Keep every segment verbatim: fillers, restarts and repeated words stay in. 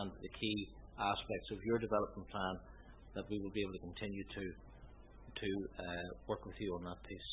and the key aspects of your development plan, that we will be able to continue to to uh, work with you on that piece.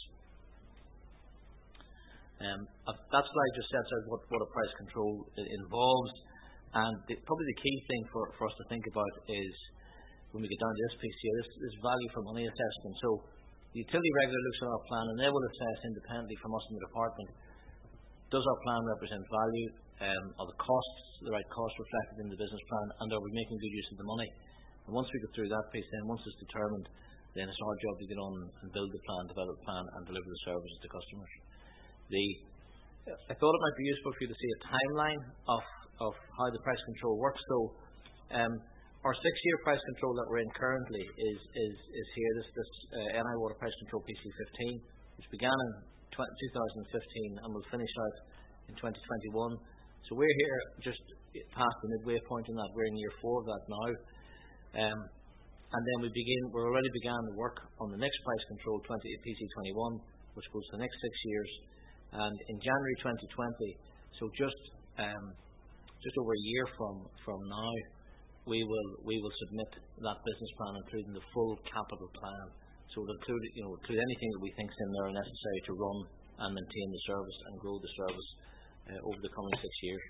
Um, that slide just sets out what, what a price control involves, and the, probably the key thing for, for us to think about is, when we get down to this piece here, this, this value for money assessment. So the utility regulator looks at our plan, and they will assess independently from us in the department, does our plan represent value? Um, are the costs the right costs reflected in the business plan, and are we making good use of the money? And once we get through that piece, then once it's determined, then it's our job to get on and build the plan, develop the plan, and deliver the services to customers. The, I thought it might be useful for you to see a timeline of, of how the price control works. So um, our six-year price control that we're in currently is is, is here, this, this uh, N I Water Price Control P C fifteen, which began in two thousand fifteen and will finish out in twenty twenty-one. So we're here just past the midway point in that. We're in year four of that now. Um, and then we begin, we already began the work on the next price control, P C twenty-one, which goes for the next six years. And in January twenty twenty, so just um, just over a year from, from now, we will we will submit that business plan, including the full capital plan. So we'll include, you know, include anything that we think is in there necessary to run and maintain the service and grow the service uh, over the coming six years.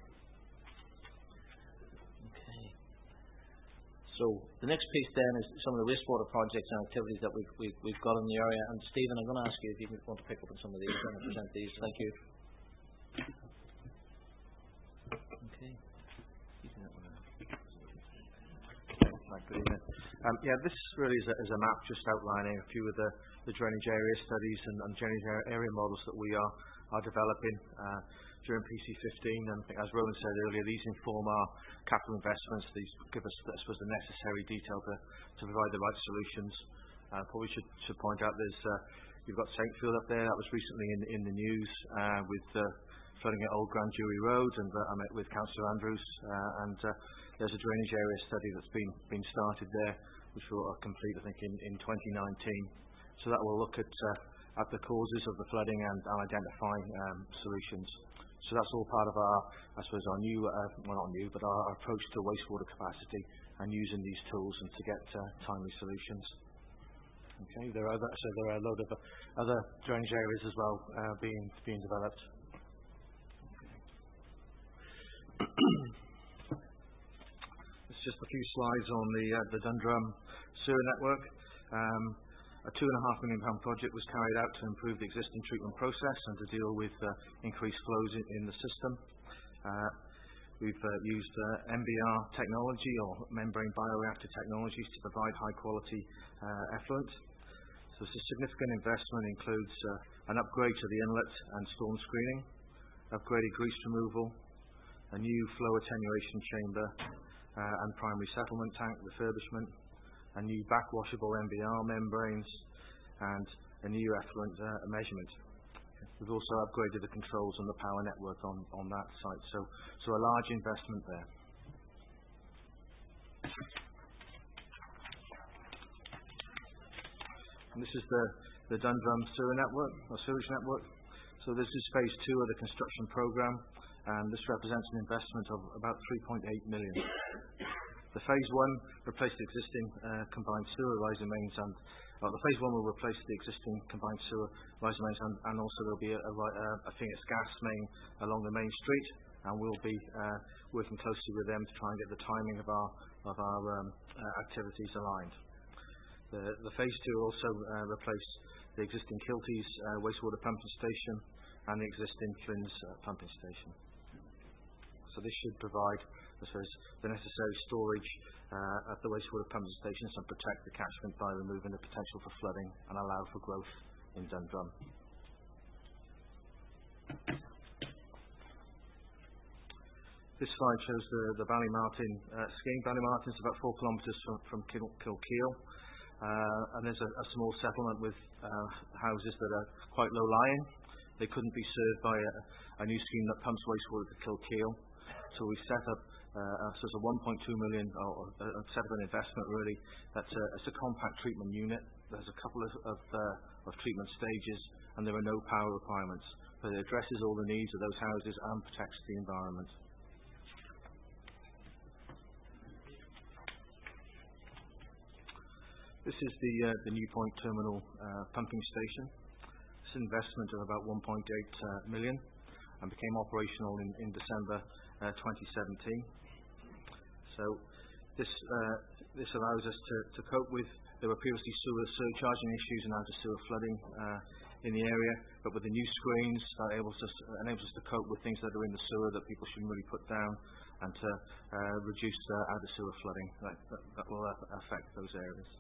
Okay. So the next piece then is some of the wastewater projects and activities that we've we've, we've got in the area. And Stephen, I'm going to ask you if you want to pick up on some of these and present these. Thank you. Okay. Good evening. Um, yeah, this really is a, is a map just outlining a few of the, the drainage area studies and, and drainage area models that we are, are developing uh, during P C fifteen. And I think, as Rowan said earlier, these inform our capital investments. These give us, I suppose, the necessary detail to, to provide the right solutions. Uh, probably should, should point out there's uh, you've got Saintfield up there. That was recently in, in the news uh, with uh, flooding at Old Grand Jury Road, and uh, I met with Councillor Andrews uh, and. Uh, There's a drainage area study that's been been started there, which will complete, I think, in, in twenty nineteen. So that will look at uh, at the causes of the flooding and, and identify um, solutions. So that's all part of our, I suppose, our new, uh, well not new, but our, our approach to wastewater capacity and using these tools and to get uh, timely solutions. Okay, there are other, so there are a load of other drainage areas as well uh, being being developed. Just a few slides on the uh, the Dundrum sewer network. Um, a two and a half million pound project was carried out to improve the existing treatment process and to deal with uh, increased flows in, in the system. Uh, we've uh, used uh, M B R technology, or membrane bioreactor technologies, to provide high quality uh, effluent. So this significant investment includes uh, an upgrade to the inlet and storm screening, upgraded grease removal, a new flow attenuation chamber, Uh, and primary settlement tank refurbishment, a new backwashable M B R membranes, and a new effluent uh, measurement. We've also upgraded the controls and the power network on, on that site, so, so a large investment there. And this is the, the Dundrum sewer network, or sewage network. So this is phase two of the construction programme, and this represents an investment of about three point eight million. The phase one replaced the existing uh, combined sewer rising mains, and well, the phase one will replace the existing combined sewer rising mains, and, and also there'll be a, a, a Phoenix gas main along the main street, and we'll be uh, working closely with them to try and get the timing of our of our um, uh, activities aligned. The, the phase two will also uh, replace the existing Kilties uh, wastewater pumping station and the existing Flins uh, pumping station. So this should provide, I suppose, the necessary storage uh, at the wastewater pumping stations and protect the catchment by removing the potential for flooding and allow for growth in Dundrum. This slide shows the, the Ballymartin uh, scheme. Ballymartin is about four kilometres from, from Kil Kilkeel, uh, and there's a, a small settlement with uh, houses that are quite low-lying. They couldn't be served by a, a new scheme that pumps wastewater to Kilkeel. So we set up uh, a sort of one point two million, or a, a set up an investment really. That's a, it's a compact treatment unit. There's a couple of of, uh, of treatment stages, and there are no power requirements. But it addresses all the needs of those houses and protects the environment. This is the uh, the New Point Terminal uh, pumping station. It's an investment of about one point eight uh, million and became operational in, in December uh, twenty seventeen. So this uh, this allows us to, to cope with, there were previously sewer surcharging issues and outer sewer flooding uh, in the area, but with the new screens that enables us, enables us to cope with things that are in the sewer that people shouldn't really put down, and to uh, reduce uh, outer sewer flooding. That, that, that will uh, affect those areas.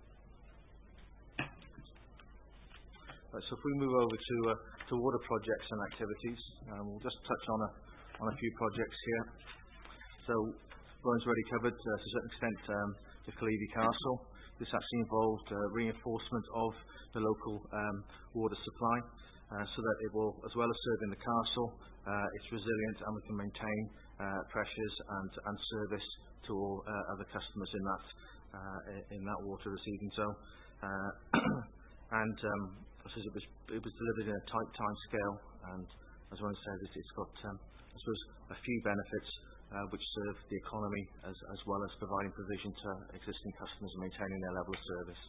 Right, so if we move over to uh, to water projects and activities, um, we'll just touch on a on a few projects here. So Brian's already covered uh, to a certain extent um, the Killeavy Castle. This actually involved uh, reinforcement of the local um, water supply, uh, so that it will, as well as serving the castle, uh, it's resilient and we can maintain uh, pressures and, and service to all uh, other customers in that uh, in that water receiving zone. Uh, and um, it was it was delivered in a tight time scale, and as Ron said, it, it's got um, I suppose a few benefits uh, which serve the economy as as well as providing provision to existing customers and maintaining their level of service.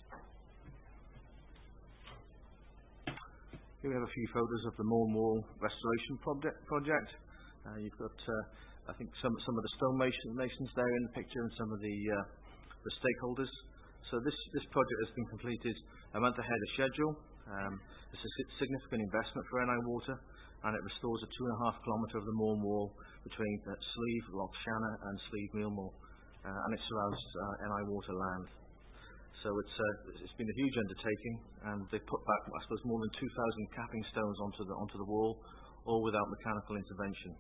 Here we have a few photos of the Mourne Wall restoration project. project. Uh, you've got uh, I think some some of the stone masons there in the picture and some of the uh, the stakeholders. So this this project has been completed a month ahead of schedule. Um, it's a significant investment for N I Water, and it restores a two and a half kilometre of the Mourne Wall between uh, Slieve, Loch Shanna and Slieve Millmore, uh, and it surrounds uh, N I Water land. So it's uh, it's been a huge undertaking, and they've put back, I suppose, more than two thousand capping stones onto the onto the wall, all without mechanical intervention.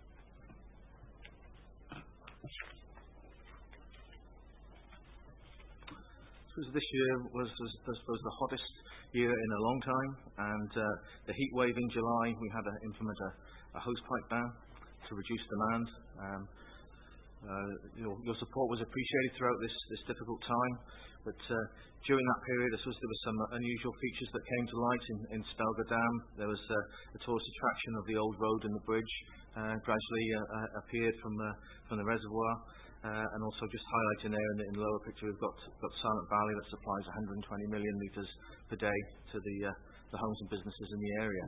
So this year was, was, I suppose, the hottest year in a long time, and uh, the heat wave in July, we had to implement a, a hosepipe ban to reduce demand. Um, uh, your, your support was appreciated throughout this, this difficult time, but uh, during that period, I suppose there were some unusual features that came to light in, in Spelga Dam. There was uh, a tourist attraction of the old road and the bridge uh, gradually uh, uh, appeared from, uh, from the reservoir. Uh, and also just highlighting there in the, in the lower picture, we've got, got Silent Valley that supplies one hundred twenty million litres per day to the, uh, the homes and businesses in the area.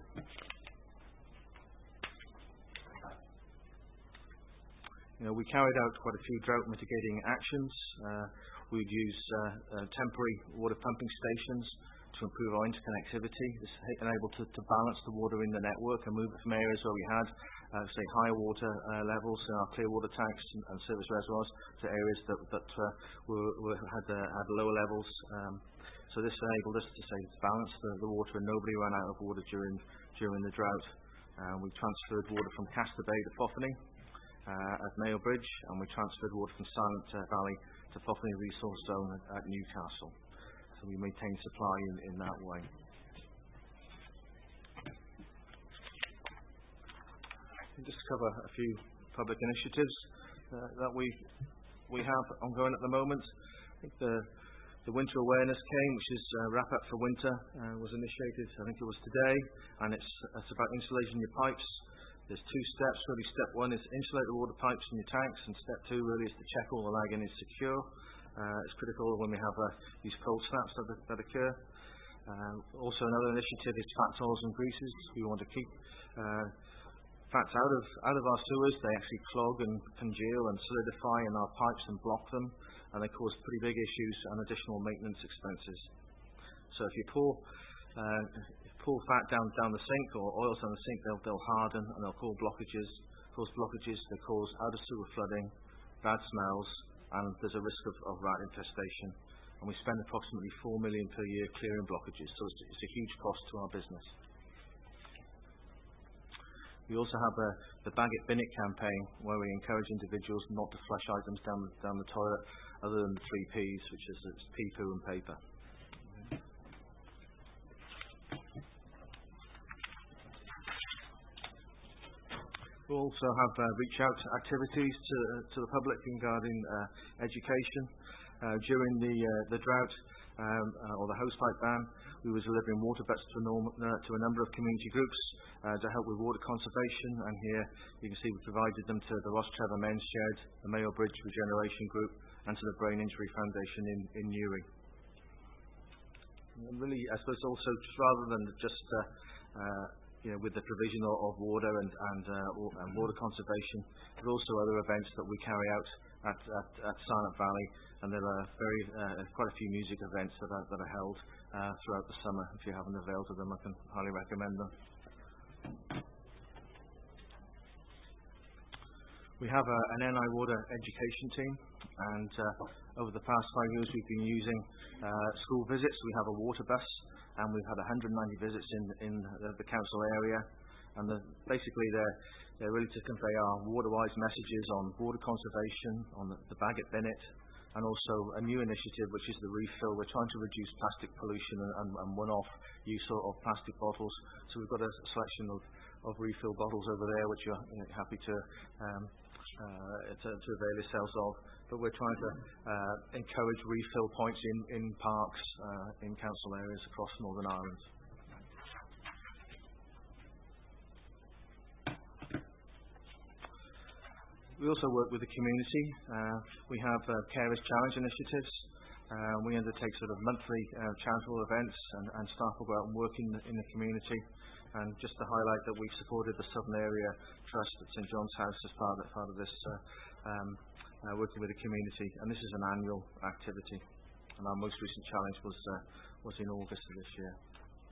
You know, we carried out quite a few drought mitigating actions. Uh, we'd use uh, uh, temporary water pumping stations to improve our interconnectivity. This enabled to, to balance the water in the network and move it from areas where we had Uh, say higher water uh, levels in our clear water tanks and, and service reservoirs to areas that, that uh, were, were, had, uh, had lower levels. Um, so this enabled us to say balance the, the water, and nobody ran out of water during during the drought. Uh, we transferred water from Castor Bay to Fotheny uh, at Mayo Bridge, and we transferred water from Silent uh, Valley to Fotheny Resource Zone at, at Newcastle. So we maintained supply in, in that way. Just cover a few public initiatives uh, that we we have ongoing at the moment. I think the the winter awareness campaign, which is uh, wrap up for winter, uh, was initiated. I think it was today, and it's it's about insulating your pipes. There's two steps. Really, step one is insulate the water pipes in your tanks, and step two really is to check all the lagging is secure. Uh, it's critical when we have uh, these cold snaps that, that occur. Uh, also, another initiative is fats, oils, and greases. We want to keep uh, fats out of out of our sewers. They actually clog and congeal and solidify in our pipes and block them, and they cause pretty big issues and additional maintenance expenses. So if you pour uh, pour fat down down the sink or oils down the sink, they'll they'll harden and they'll cause blockages. Cause blockages. They cause out of sewer flooding, bad smells, and there's a risk of, of rat infestation. And we spend approximately four million per year clearing blockages. So it's, it's a huge cost to our business. We also have uh, the Bag It Bin It campaign, where we encourage individuals not to flush items down down the toilet other than the three P's, which is it's pee, poo and paper. We also have uh, reach out activities to uh, to the public regarding uh, education. Uh, during the uh, the drought um, uh, or the hosepipe ban, we were delivering water butts to, norm- uh, to a number of community groups uh, to help with water conservation. And here you can see we provided them to the Ross Trevor Men's Shed, the Mayo Bridge Regeneration Group, and to the Brain Injury Foundation in, in Newry. really, I suppose also just rather than just uh, uh, you know, with the provision of, of water and and, uh, and water conservation, there's also other events that we carry out at at, at Silent Valley, and there are very uh, quite a few music events that are that are held uh, throughout the summer. If you haven't availed of them, I can highly recommend them. We have a, an N I Water education team, and uh, over the past five years we've been using uh, school visits. We have a water bus, and we've had one hundred ninety visits in, in the, the council area, and the, basically they're, they're really to convey our water-wise messages on water conservation, on the, the bag it bin it, and also a new initiative which is the refill. We're trying to reduce plastic pollution and, and, and one-off use of, of plastic bottles, so we've got a selection of, of refill bottles over there which you're you know, happy to um, Uh, to, to avail yourselves of, but we're trying to uh, encourage refill points in, in parks, uh, in council areas across Northern Ireland. We also work with the community. Uh, we have uh, Carers Challenge initiatives. Uh, we undertake sort of monthly uh, charitable events, and, and staff will go out and work in the, in the community. And just to highlight that we've supported the Southern Area Trust at St John's House as part of, part of this uh, um, uh, working with the community, and this is an annual activity. And our most recent challenge was uh, was in August of this year.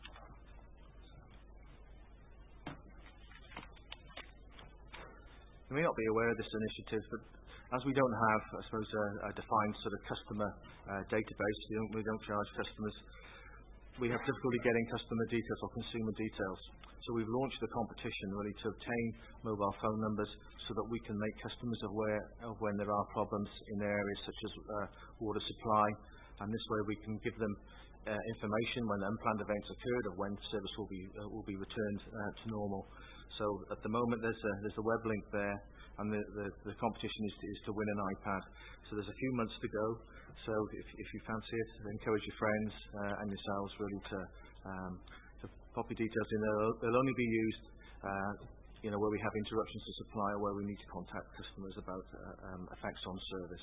You may not be aware of this initiative, but as we don't have, I suppose, a, a defined sort of customer uh, database, we don't, we don't charge customers. We have difficulty getting customer details or consumer details. So we've launched a competition really to obtain mobile phone numbers so that we can make customers aware of when there are problems in areas such as uh, water supply, and this way we can give them uh, information when unplanned events occurred of when service will be uh, will be returned uh, to normal. So at the moment there's a, there's a web link there, and the, the, the competition is to, is to win an iPad. So there's a few months to go. So if, if you fancy it, encourage your friends uh, and yourselves really to, um, to pop your details in. They'll, they'll only be used uh, you know, where we have interruptions to supply or where we need to contact customers about uh, um, effects on service.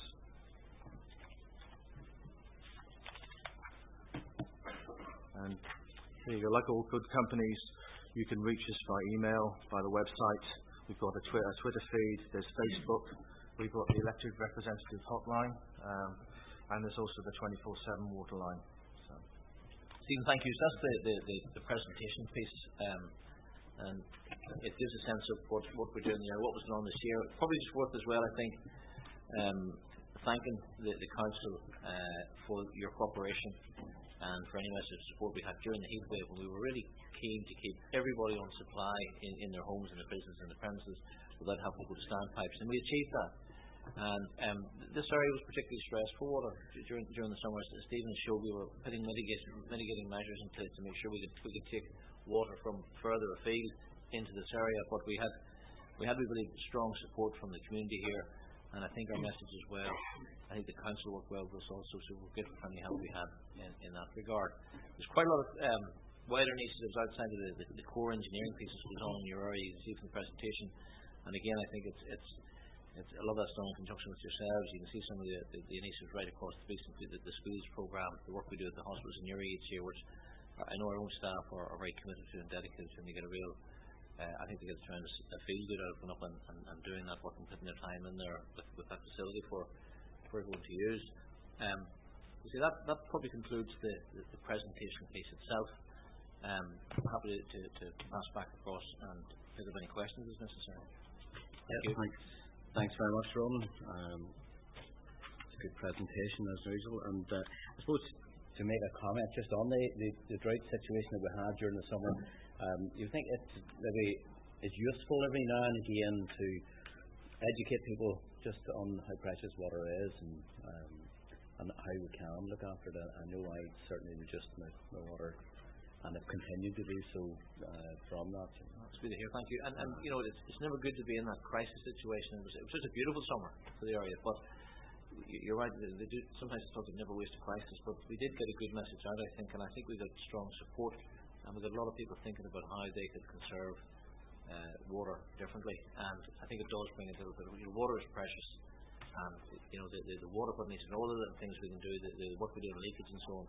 And here you go. Like all good companies, you can reach us by email, by the website. We've got a Twitter, a Twitter feed. There's Facebook. We've got the elected representative hotline. Um, And there's also the twenty-four seven water line. So. Stephen, thank you. So that's the, the, the, the presentation piece. Um, and it gives a sense of what, what we're doing there, what was going on this year. Probably just worth as well, I think, um, thanking the, the Council uh, for your cooperation and for any message of support we had during the heatwave, when we were really keen to keep everybody on supply in, in their homes, in their business, in the premises, without having people to stand pipes. And we achieved that. And um, this area was particularly stressed for water during during the summer. As Stephen showed, we were putting mitigating mitigating measures in place to make sure we could we could take water from further afield into this area. But we had we had really strong support from the community here, and I think our message as well. I think the council worked well with us also, so we're grateful for any help we had in, in that regard. There's quite a lot of um, wider initiatives outside of the, the, the core engineering pieces that was on in your area. You can see from the presentation, and again, I think it's it's. It's, a lot of that's done in conjunction with yourselves. You can see some of the, the, the initiatives right across the piece, the, the schools program, the work we do at the hospitals in your each year, which I know our own staff are, are very committed to and dedicated to, and they get a real, uh, I think they get a tremendous uh, feel good out of going up and, and, and doing that work and putting their time in there with, with that facility for, for everyone to use. Um, you see, that, that probably concludes the, the, the presentation piece itself. Um, I'm happy to, to, to pass back across and pick up any questions as necessary. Thank yeah, you. Thanks. Thanks very much, Ronan. Um, it's a good presentation as usual, and uh, I suppose to make a comment just on the, the, the drought situation that we had during the summer, um, you think it maybe is useful every now and again to educate people just on how precious water is and um, and how we can look after it. I know I certainly reduced my, my water and have continued to do so uh, from that. That's good to hear. Thank you. And, and you know, it's, it's never good to be in that crisis situation. It was, it was such a beautiful summer for the area, but you're right. They, they do, sometimes it's thought they'd never waste a crisis, but we did get a good message out, I think, and I think we got strong support, and we got a lot of people thinking about how they could conserve uh, water differently. And I think it does bring a little bit. You know, water is precious, and you know the, the, the water put needs and all of the things we can do, the, the work we do on leakage and so on.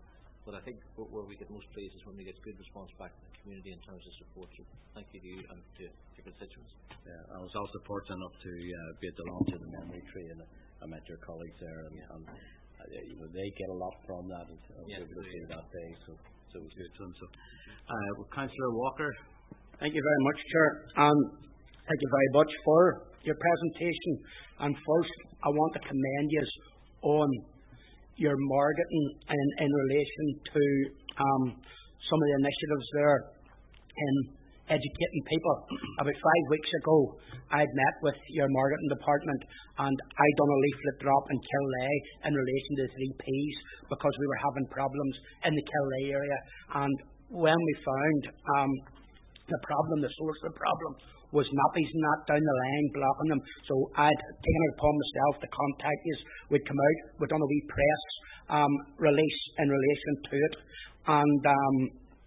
but I think where we get most pleased is when we get good response back from the community in terms of support. So thank you to you and to your constituents. Yeah, I was also fortunate enough to uh, be at the launch of the memory tree, and I met your colleagues there, and, yeah. and uh, you know, they get a lot from that. And I was yeah, able to see that day, so so it was good to them. So, uh, well, Councillor Walker. Thank you very much, Chair. Um, thank you very much for your presentation. And first, I want to commend you on your marketing in, in relation to um, some of the initiatives there in educating people. About five weeks ago, I'd met with your marketing department, and I'd done a leaflet drop in Killay in relation to the three Ps because we were having problems in the Killay area. And when we found um, the problem, the source of the problem, was nappies and that down the line blocking them. So I'd taken it upon myself to contact you. We'd come out, we'd done a wee press um, release in relation to it, and um,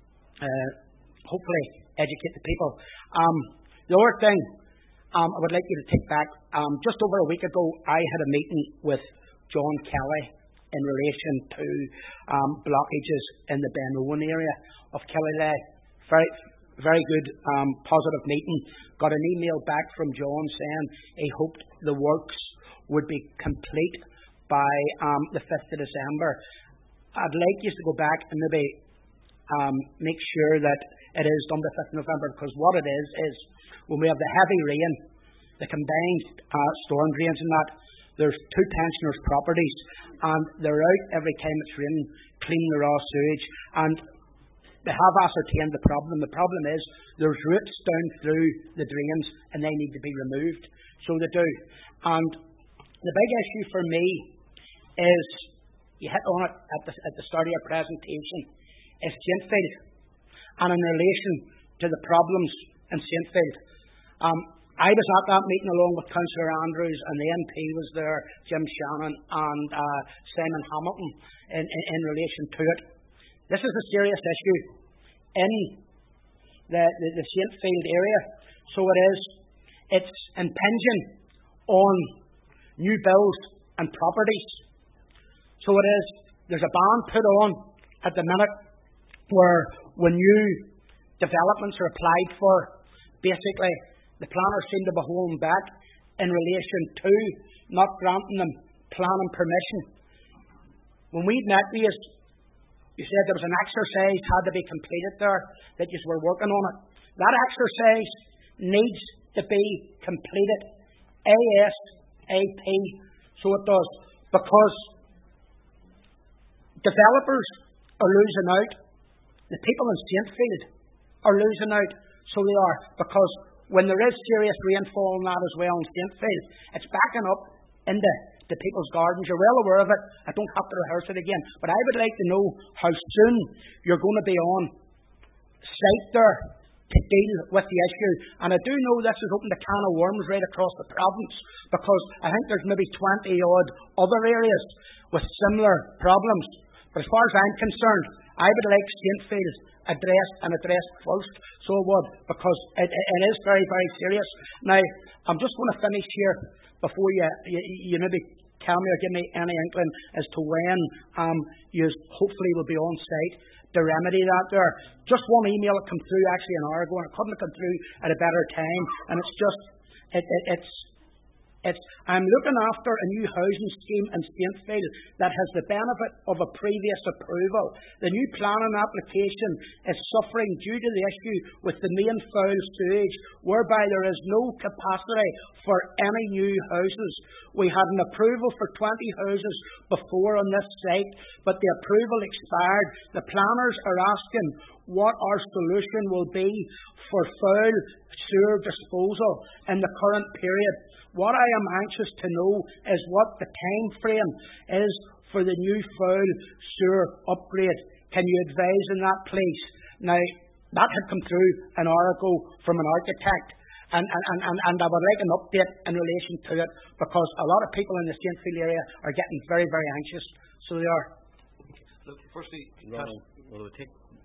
uh, hopefully educate the people. Um, the other thing um, I would like you to take back, um, just over a week ago, I had a meeting with John Kelly in relation to um, blockages in the Ben Owen area of Killilay. Very Very good, um, positive meeting. Got an email back from John saying he hoped the works would be complete by um, the fifth of December. I'd like you to go back and maybe um, make sure that it is done by fifth of November, because what it is, is when we have the heavy rain, the combined uh, storm drains and that, there's two pensioners' properties, and they're out every time it's raining, cleaning the raw sewage, and they have ascertained the problem. The problem is there's roots down through the drains and they need to be removed. So they do. And the big issue for me is, you hit on it at the, at the start of your presentation, is Saintfield. And in relation to the problems in Saintfield, um, I was at that meeting along with Councillor Andrews, and the M P was there, Jim Shannon and uh, Simon Hamilton, in, in, in relation to it. This is a serious issue in the, the, the Saintfield area. So it is. It's impinging on new builds and properties. So it is. There's a ban put on at the minute where when new developments are applied for, basically the planners seem to be holding back in relation to not granting them planning permission. When we met with you, you said there was an exercise had to be completed there, that you were working on it. That exercise needs to be completed ASAP, so it does, because developers are losing out. The people in Saintfield are losing out, so they are, because when there is serious rainfall and that as well in Saintfield, it's backing up into the people's gardens. You're well aware of it. I don't have to rehearse it again. But I would like to know how soon you're going to be on site there to deal with the issue. And I do know this has opened a can of worms right across the province, because I think there's maybe twenty odd other areas with similar problems. But as far as I'm concerned, I would like Saintfield addressed and addressed first. So I would, because it, it is very, very serious. Now, I'm just going to finish here before you, you, you maybe tell me or give me any inkling as to when um, you hopefully will be on site to remedy that there. Just one email that came through actually an hour ago, and it couldn't have come through at a better time. And it's just, it, it, it's, it's, I'm looking after a new housing scheme in Saintfield that has the benefit of a previous approval. The new planning application is suffering due to the issue with the main foul sewage, whereby there is no capacity for any new houses. We had an approval for twenty houses before on this site, but the approval expired. The planners are asking what our solution will be for foul sewer disposal in the current period. What I am anxious to know is what the time frame is for the new foul sewer upgrade. Can you advise on that, please? Now, that had come through an hour ago from an architect, and, and, and, and I would like an update in relation to it, because a lot of people in the Saintfield area are getting very, very anxious. So they are. Look, firstly, Ronald, will we take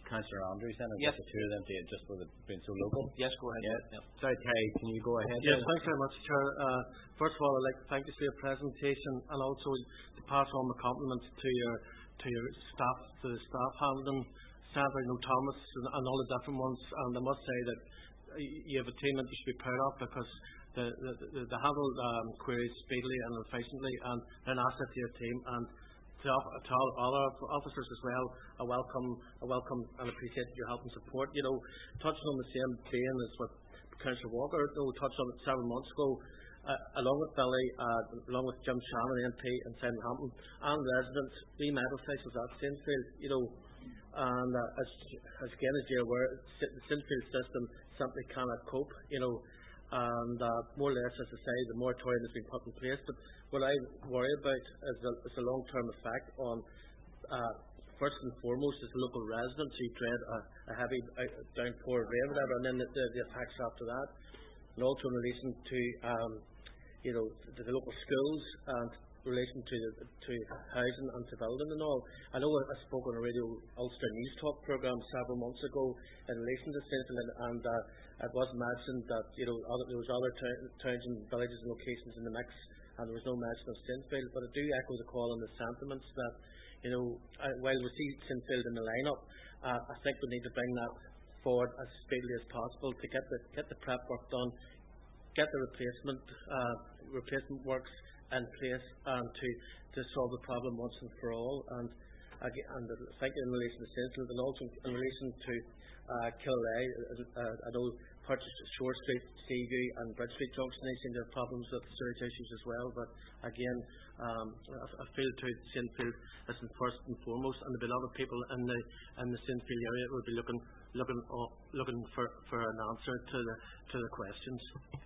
Councillor Andrews then, and Yes. get the two of them to just with it being so local. Yes, go ahead. Yeah. Yeah. Sorry, Terry, can you go ahead? Yes, then? thanks very much, Chair. Uh, first of all, I'd like to thank you for your presentation and also to pass on the compliments to your to your staff, to the staff handling Centre, you know, Thomas and, and all the different ones. And I must say that you have a team that you should be proud of because they, they, they handle um, queries speedily and efficiently, and they're an asset to your team. And to, to all other officers as well, I welcome, I welcome and appreciate your help and support. You know, touching on the same vein as what Councillor Walker you know, touched on it several months ago, uh, along with Billy, uh, along with Jim Shannon, M P in Southampton, and residents, we medal stations at Sinfield, you know, and uh, as, as again as you're aware, the Sinfield system simply cannot cope, you know, and uh, more or less, as I say, the moratorium has been put in place. But what I worry about is the, is the long-term effect on, uh, first and foremost, is the local residents who dread a, a heavy uh, downpour of rain, whatever, and then the, the, the effects after that, and also in relation to, um, you know, the, the local schools and in relation to the, to housing and to building and all. I know I, I spoke on a Radio Ulster News Talk programme several months ago in relation to Sinfield, and, and uh, it was mentioned that you know other, there was other t- towns and villages and locations in the mix, and there was no mention of Sinfield. But I do echo the call and the sentiments that you know uh, while we see Sinfield in the lineup, uh, I think we need to bring that forward as speedily as possible to get the get the prep work done, get the replacement uh, replacement works in place, and to, to solve the problem once and for all. And again, and I think in relation to Sinfield and also in relation to uh, Killaloe, uh, I know purchased Shore Street, Seaview and Bridge Street Junction, they seem to have problems with storage issues as well. But again, um, I, I feel to Sinfield as in first and foremost, and there'll be a lot of people in the in the Sinfield area who will be looking looking uh, looking for, for an answer to the to the questions.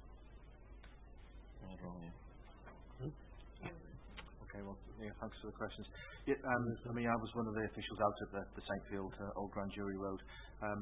Okay, well, yeah, thanks for the questions. Yeah, um, I mean, I was one of the officials out at the, the Saintfield uh, Old Grand Jury Road. Um,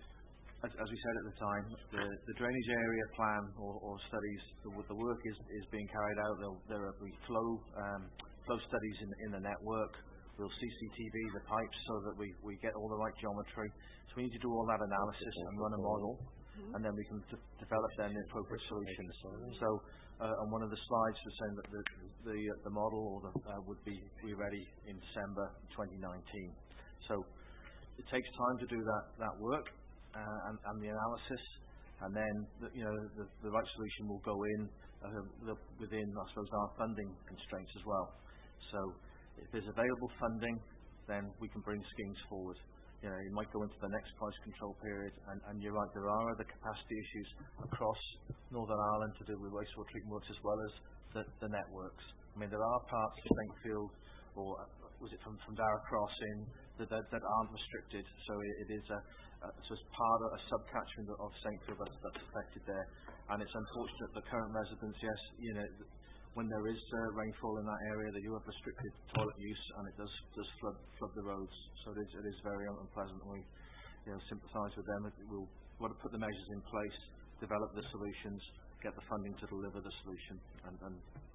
as, as we said at the time, the, the drainage area plan or, or studies, the, the work is, is being carried out. There'll, there will be flow um, flow studies in, in the network. We'll C C T V the pipes so that we, we get all the right geometry. So we need to do all that analysis and run a model, and then we can d- develop then the appropriate solutions. So uh, on one of the slides was saying that the the, uh, the model or the, uh, would be, be ready in December twenty nineteen. So it takes time to do that, that work uh, and, and the analysis, and then the, you know the, the right solution will go in uh, within, I suppose, our funding constraints as well. So if there's available funding, then we can bring schemes forward. You know, you might go into the next price control period, and, and you're right, there are other capacity issues across Northern Ireland to do with wastewater treatment works as well as the, the networks. I mean, there are parts of Saintfield, or was it from, from Dara Crossing, that, that, that aren't restricted, so it, it is a, a so it's part of a subcatchment of Saintfield that's, that's affected there. And it's unfortunate that current residents, yes, you know, when there is uh, rainfall in that area, that you have restricted toilet use, and it does does flood flood the roads. So it is it is very unpleasant. We you know sympathise with them. We'll want to put the measures in place, develop the solutions, get the funding to deliver the solution, and and,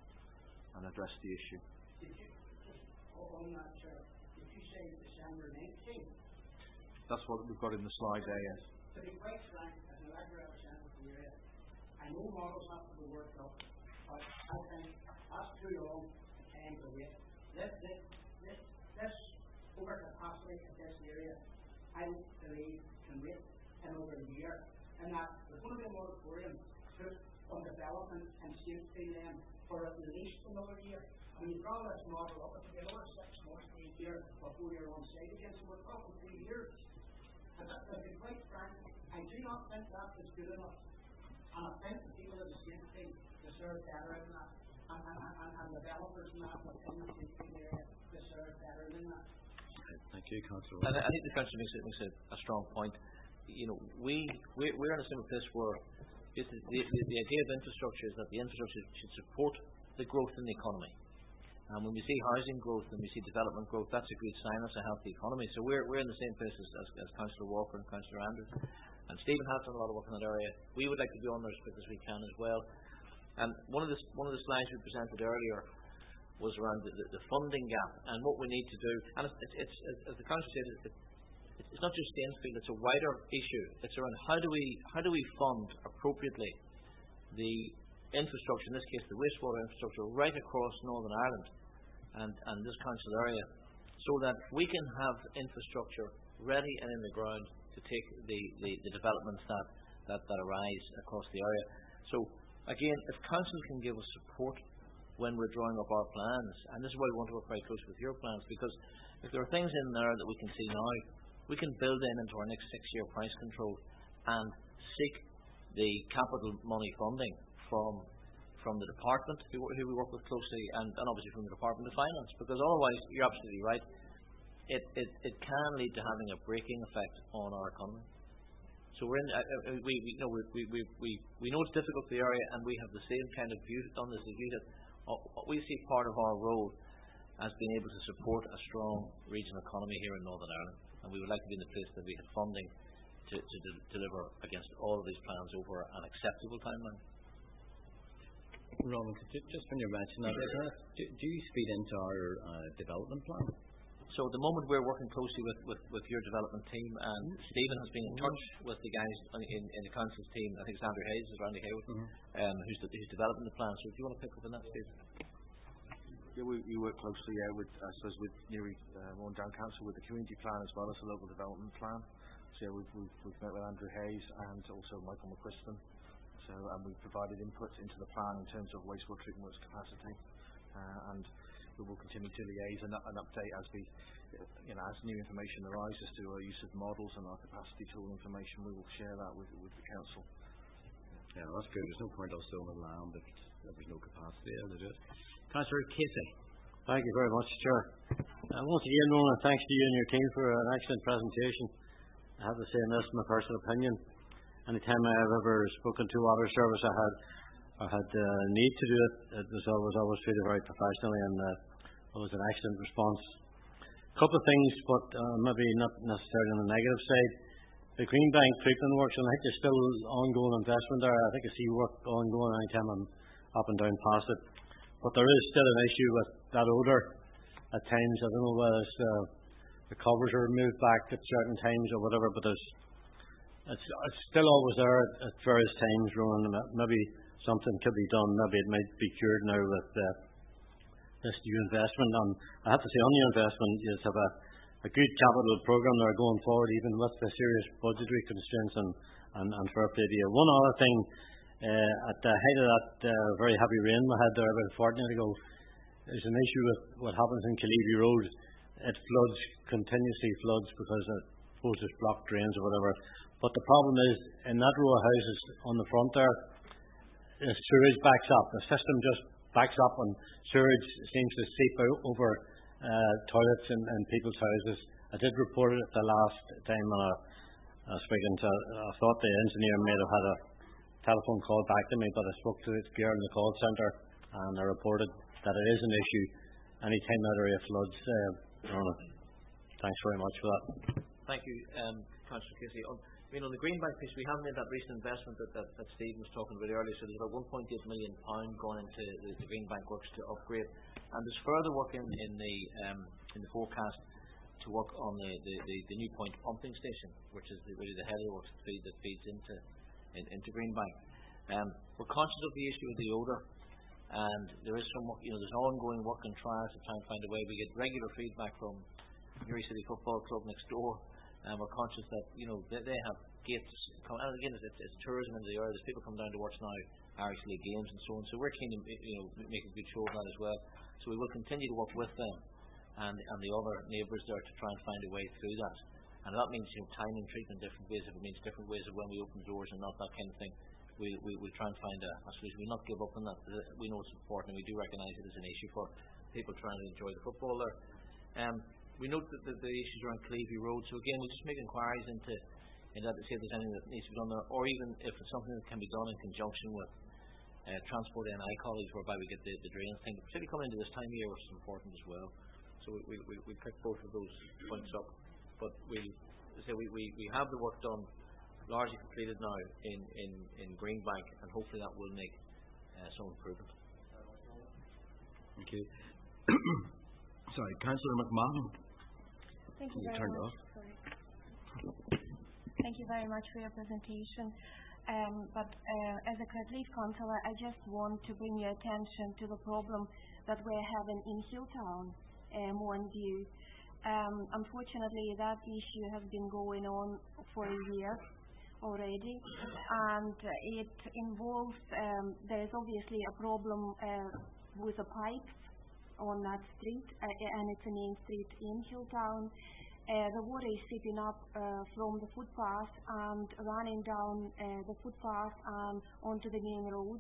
and address the issue. Did you just on that, Chair? Did you say December nineteenth? That's what we've got in the slide there. Yes. To be quite frank, as an elected representative of the area, I know models have to be worked out. But I think that's too long a time to wait. This, this, this, this overcapacity in this area, I don't believe can wait in over a year. And that there's going to be a moratorium put on development and safety then for at least another year. I mean, you've got this model up, it'll be another six months to a year before you're on site again, so we're talking three years. And that, to be quite frank, I do not think that is good enough. And I think the people of the safety deserve better than that, and, and, and, and developers and that within the safety area deserve better than that. Thank you, Councillor. And I think the Councillor makes, makes a, a strong point. You know, we, we, we're in a similar place where the, the, the, the idea of infrastructure is that the infrastructure should support the growth in the economy. And when we see housing growth and we see development growth, that's a good sign, that's a healthy economy. So we're, we're in the same place as, as, as Councillor Walker and Councillor Andrews. And Stephen has done a lot of work in that area. We would like to be on there as quick as we can as well. And one of the one of the slides we presented earlier was around the, the, the funding gap and what we need to do. And it's, it's, it's as the Councillor said, it's, it's not just the infield, it's a wider issue. It's around how do we how do we fund appropriately the infrastructure, in this case the wastewater infrastructure, right across Northern Ireland and, and this council area, so that we can have infrastructure ready and in the ground to take the, the, the developments that, that, that arise across the area. So again, if council can give us support when we're drawing up our plans, and this is why we want to work very closely with your plans, because if there are things in there that we can see now, we can build in into our next six-year price control and seek the capital money funding from from the department who, who we work with closely, and, and obviously from the Department of Finance, because otherwise, you're absolutely right, it, it, it can lead to having a braking effect on our economy. So we're in, uh, we, we, you know, we, we, we, we know it's difficult for the area, and we have the same kind of view on this as you did. Uh, we see part of our role as being able to support a strong regional economy here in Northern Ireland, and we would like to be in the place that we have funding to, to de- deliver against all of these plans over an acceptable timeline. Ronan, just when you're mentioning that, do, do you feed into our uh, development plan? So at the moment we're working closely with, with, with your development team, and mm-hmm. Stephen has been in touch with the guys in, in the council's team. I think it's Andrew Hayes, is Randy Haywood, mm-hmm. um, who's, the, who's developing the plan. So do you want to pick up on that, Stephen? Yeah, we, we work closely yeah, with, I suppose, with Newry uh, Mourne Down Council, with the community plan as well as the local development plan. So yeah, we've, we've, we've met with Andrew Hayes and also Michael McQuiston. So, and we've provided input into the plan in terms of wastewater treatment works capacity, uh, and we will continue to liaise and, and update as we, you know, as new information arises to our use of models and our capacity tool information. We will share that with with the council. Yeah, that's good. There's no point also in the land if there's no capacity there to do it. Councillor Casey. Thank you very much, Chair. Uh, once again, Ronan, thanks to you and your team for an excellent presentation. I have to say, and this is my personal opinion, anytime I have ever spoken to water service, I had I had the uh, need to do it. It was always always treated very professionally, and uh, it was an excellent response. A couple of things, but uh, maybe not necessarily on the negative side. The Greenbank treatment works, and I think there's still ongoing investment there. I think I see work ongoing anytime I'm up and down past it. But there is still an issue with that odour at times. I don't know whether it's, uh, the covers are moved back at certain times or whatever, but there's It's, it's still always there at, at various times, Ronan. Maybe something could be done. Maybe it might be cured now with uh, this new investment. And I have to say, on the investment, you have a, a good capital programme there going forward, even with the serious budgetary constraints and, and, and fair play to you. One other thing, uh, at the height of that uh, very heavy rain we had there about a fortnight ago, there's an issue with what happens in Caleavy Road. It floods, continuously floods, because it suppose there's blocked drains or whatever. But the problem is, in that row of houses on the front there, the sewage backs up. The system just backs up, and sewage seems to seep out over uh, toilets in, in people's houses. I did report it the last time when I, I was speaking to, I thought the engineer might have had a telephone call back to me, but I spoke to the girl in the call centre, and I reported that it is an issue anytime that area floods. Uh, Thanks very much for that. Thank you, um, Councillor Casey. On, I mean, on the Greenbank piece, we have made that recent investment that, that, that Stephen was talking about earlier. So there's about one point eight million pounds going into the, the Greenbank works to upgrade, and there's further work in, in the um, in the forecast to work on the, the, the, the new point pumping station, which is the, really the header works feed that feeds into in, into Greenbank. Um, we're conscious of the issue of the odour, and there is some work, you know, there's ongoing work and trials to try and find a way. We get regular feedback from Newry City Football Club next door. And we're conscious that, you know, they, they have gates come, and again it's, it's tourism into the area. There's people come down to watch now Irish League games and so on. So we're keen to, you know, make a good show of that as well. So we will continue to work with them and and the other neighbours there to try and find a way through that. And that means, you know, timing treatment different ways. If it means different ways of when we open doors and not that kind of thing, we we we try and find a, a solution. We not give up on that. We know it's important, and we do recognise it as an issue for people trying to enjoy the football there. Um, We note that the, the issues around Caleavy Road, so again we'll just make inquiries into, into that to see if there's anything that needs to be done there, or even if it's something that can be done in conjunction with uh, Transport N I colleagues, whereby we get the, the drains thing, particularly coming into this time of year, which is important as well. So we we, we, we pick both of those points up, but we say we, we, we have the work done, largely completed now in, in, in Greenbank, and hopefully that will make uh, some improvement. Thank you. Sorry, Councillor McMahon. Thank you you very turned much. off. Sorry. Thank you very much for your presentation. Um, but uh, as a Credleaf councillor, I just want to bring your attention to the problem that we're having in Hilltown, uh, Mournview. Um, unfortunately, that issue has been going on for a year already, and uh, it involves, um, there is obviously a problem uh, with the pipes on that street, uh, and it's a main street in Hilltown. Uh, the water is seeping up uh, from the footpath and running down uh, the footpath and onto the main road.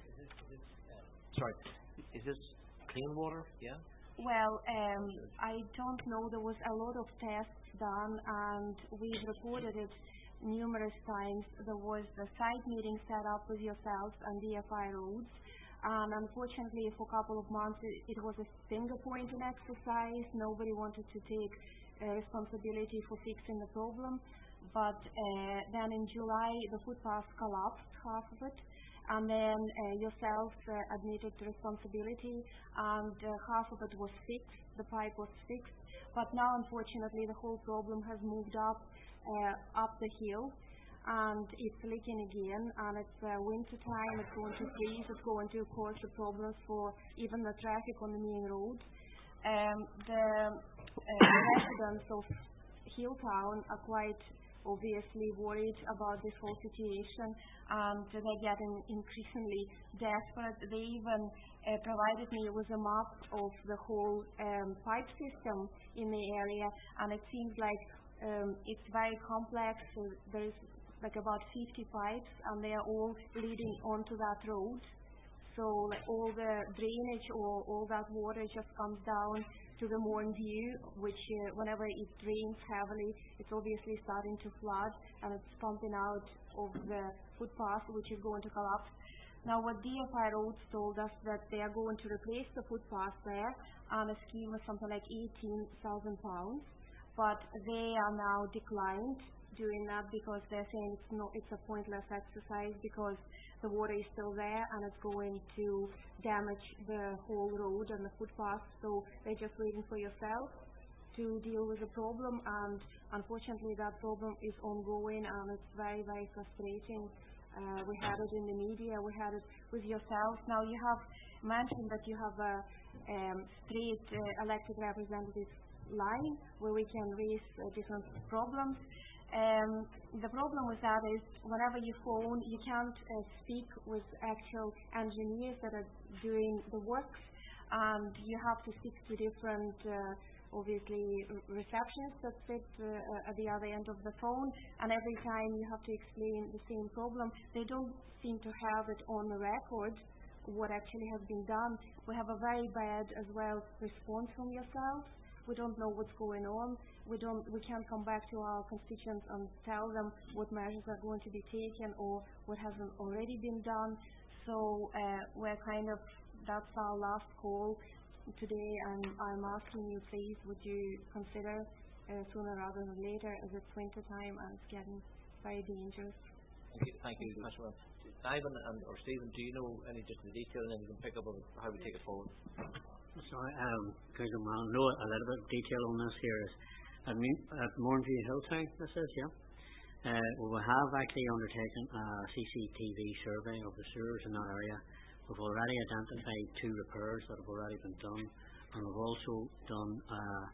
Sorry, is this clean water? Yeah? Well, um, I don't know. There was a lot of tests done, and we've reported it numerous times. There was a site meeting set up with yourselves and D F I Roads, and unfortunately for a couple of months it, it was a finger-pointing exercise. Nobody wanted to take uh, responsibility for fixing the problem, but uh, then in July the footpath collapsed, half of it, and then uh, yourselves uh, admitted responsibility, and uh, half of it was fixed, the pipe was fixed, but now unfortunately the whole problem has moved up uh, up the hill, and it's leaking again, and it's uh, winter time, it's going to freeze, it's going to cause the problems for even the traffic on the main road. Um, the uh, residents of Hilltown are quite obviously worried about this whole situation, and they're getting increasingly desperate. They even uh, provided me with a map of the whole um, pipe system in the area, and it seems like um, it's very complex. So there's like about fifty pipes, and they are all leading onto that road. So like, all the drainage or all that water just comes down to the Mournview, which uh, whenever it rains heavily, it's obviously starting to flood, and it's pumping out of the footpath, which is going to collapse. Now, what D F I Roads told us that they are going to replace the footpath there on a scheme of something like eighteen thousand pounds, but they are now declined doing that because they're saying it's no, it's a pointless exercise because the water is still there and it's going to damage the whole road and the footpath. So they're just waiting for yourself to deal with the problem, and unfortunately that problem is ongoing, and it's very, very frustrating. Uh, we had it in the media, we had it with yourself. Now you have mentioned that you have a um, straight uh, elected representative line where we can raise uh, different problems. Um, the problem with that is whenever you phone, you can't uh, speak with actual engineers that are doing the works, and you have to speak to different uh, obviously receptionists that sit uh, at the other end of the phone, and every time you have to explain the same problem. They don't seem to have it on the record what actually has been done. We have a very bad as well response from yourselves. We don't know what's going on. We don't. We can't come back to our constituents and tell them what measures are going to be taken or what hasn't already been done. So uh, we're kind of, that's our last call today, and I'm asking you, please, would you consider uh, sooner rather than later, as it's winter time and it's getting very dangerous. Thank you, thank you, Councillor. Ivan and or Stephen, do you know any just the detail, and then we can pick up on how we take it forward? Sorry, um, Councillor Mann, know a little bit of detail on this here. Is at, at Mournview Hilltown, this is, yeah. Uh, well, we have actually undertaken a C C T V survey of the sewers in that area. We've already identified two repairs that have already been done, and we've also done uh,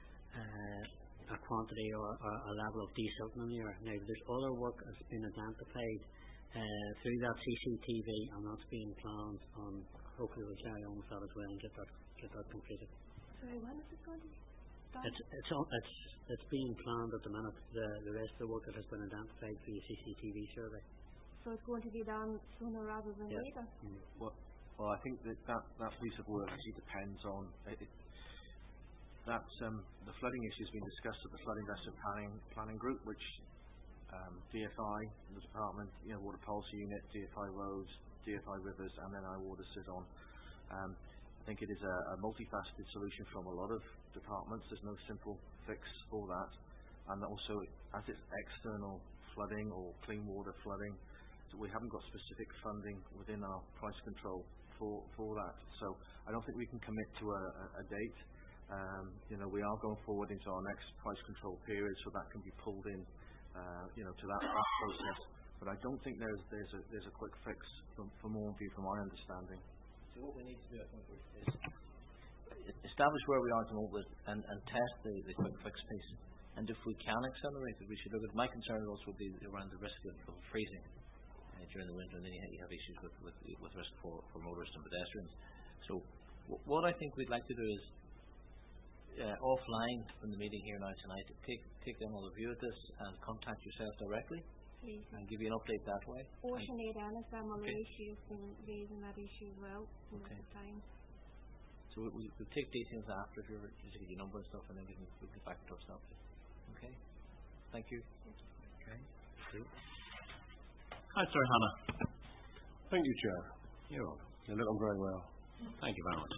uh, a quantity or, or a level of desilting in the area. Now, there's other work that's been identified uh, through that C C T V, and that's being planned, and hopefully we'll carry on with that as well and get that get that completed. Sorry, when is it going to be done? It's it's all, it's it's being planned at the minute. The the rest of the work that has been identified through the C C T V survey. So it's going to be done sooner rather than yeah. later. Mm-hmm. Well, well, I think that that, that piece of work actually depends on it, it, that um, the flooding issue has been discussed at the Flood Investment Planning Planning Group, which um, D F I, the Department, you know, Water Policy Unit, D F I Roads, D F I Rivers, and then I Water sit on. Um, I think it is a, a multifaceted solution from a lot of departments. There's no simple fix for that, and also as it's external flooding or clean water flooding, so we haven't got specific funding within our price control for for that. So I don't think we can commit to a, a, a date. Um, you know, we are going forward into our next price control period, so that can be pulled in uh, you know, to that, that process. But I don't think there's there's a there's a quick fix from, from Mourneview, from my understanding. So what we need to do, I think, is establish where we are at the moment and, and test the, the quick fix piece. And if we can accelerate it, we should look at. My concern would also be around the risk of, of freezing uh, during the winter, and then you have, you have issues with, with with risk for, for motorists and pedestrians. So w- what I think we'd like to do is uh, offline from the meeting here now tonight, take take them all a view at this and contact yourself directly. Please. And give you an update that way. Or Sinead Ennis, I'm on the Okay. issue, been raising that issue as well in Okay. the time. So we, we, we'll take details after if you're just to get your number and stuff, and then we can we'll get back to ourselves. Okay. Thank you. Okay. Hi, Sir Hannah. Thank you, Chair. You're welcome. You're looking very well. Thank you very much.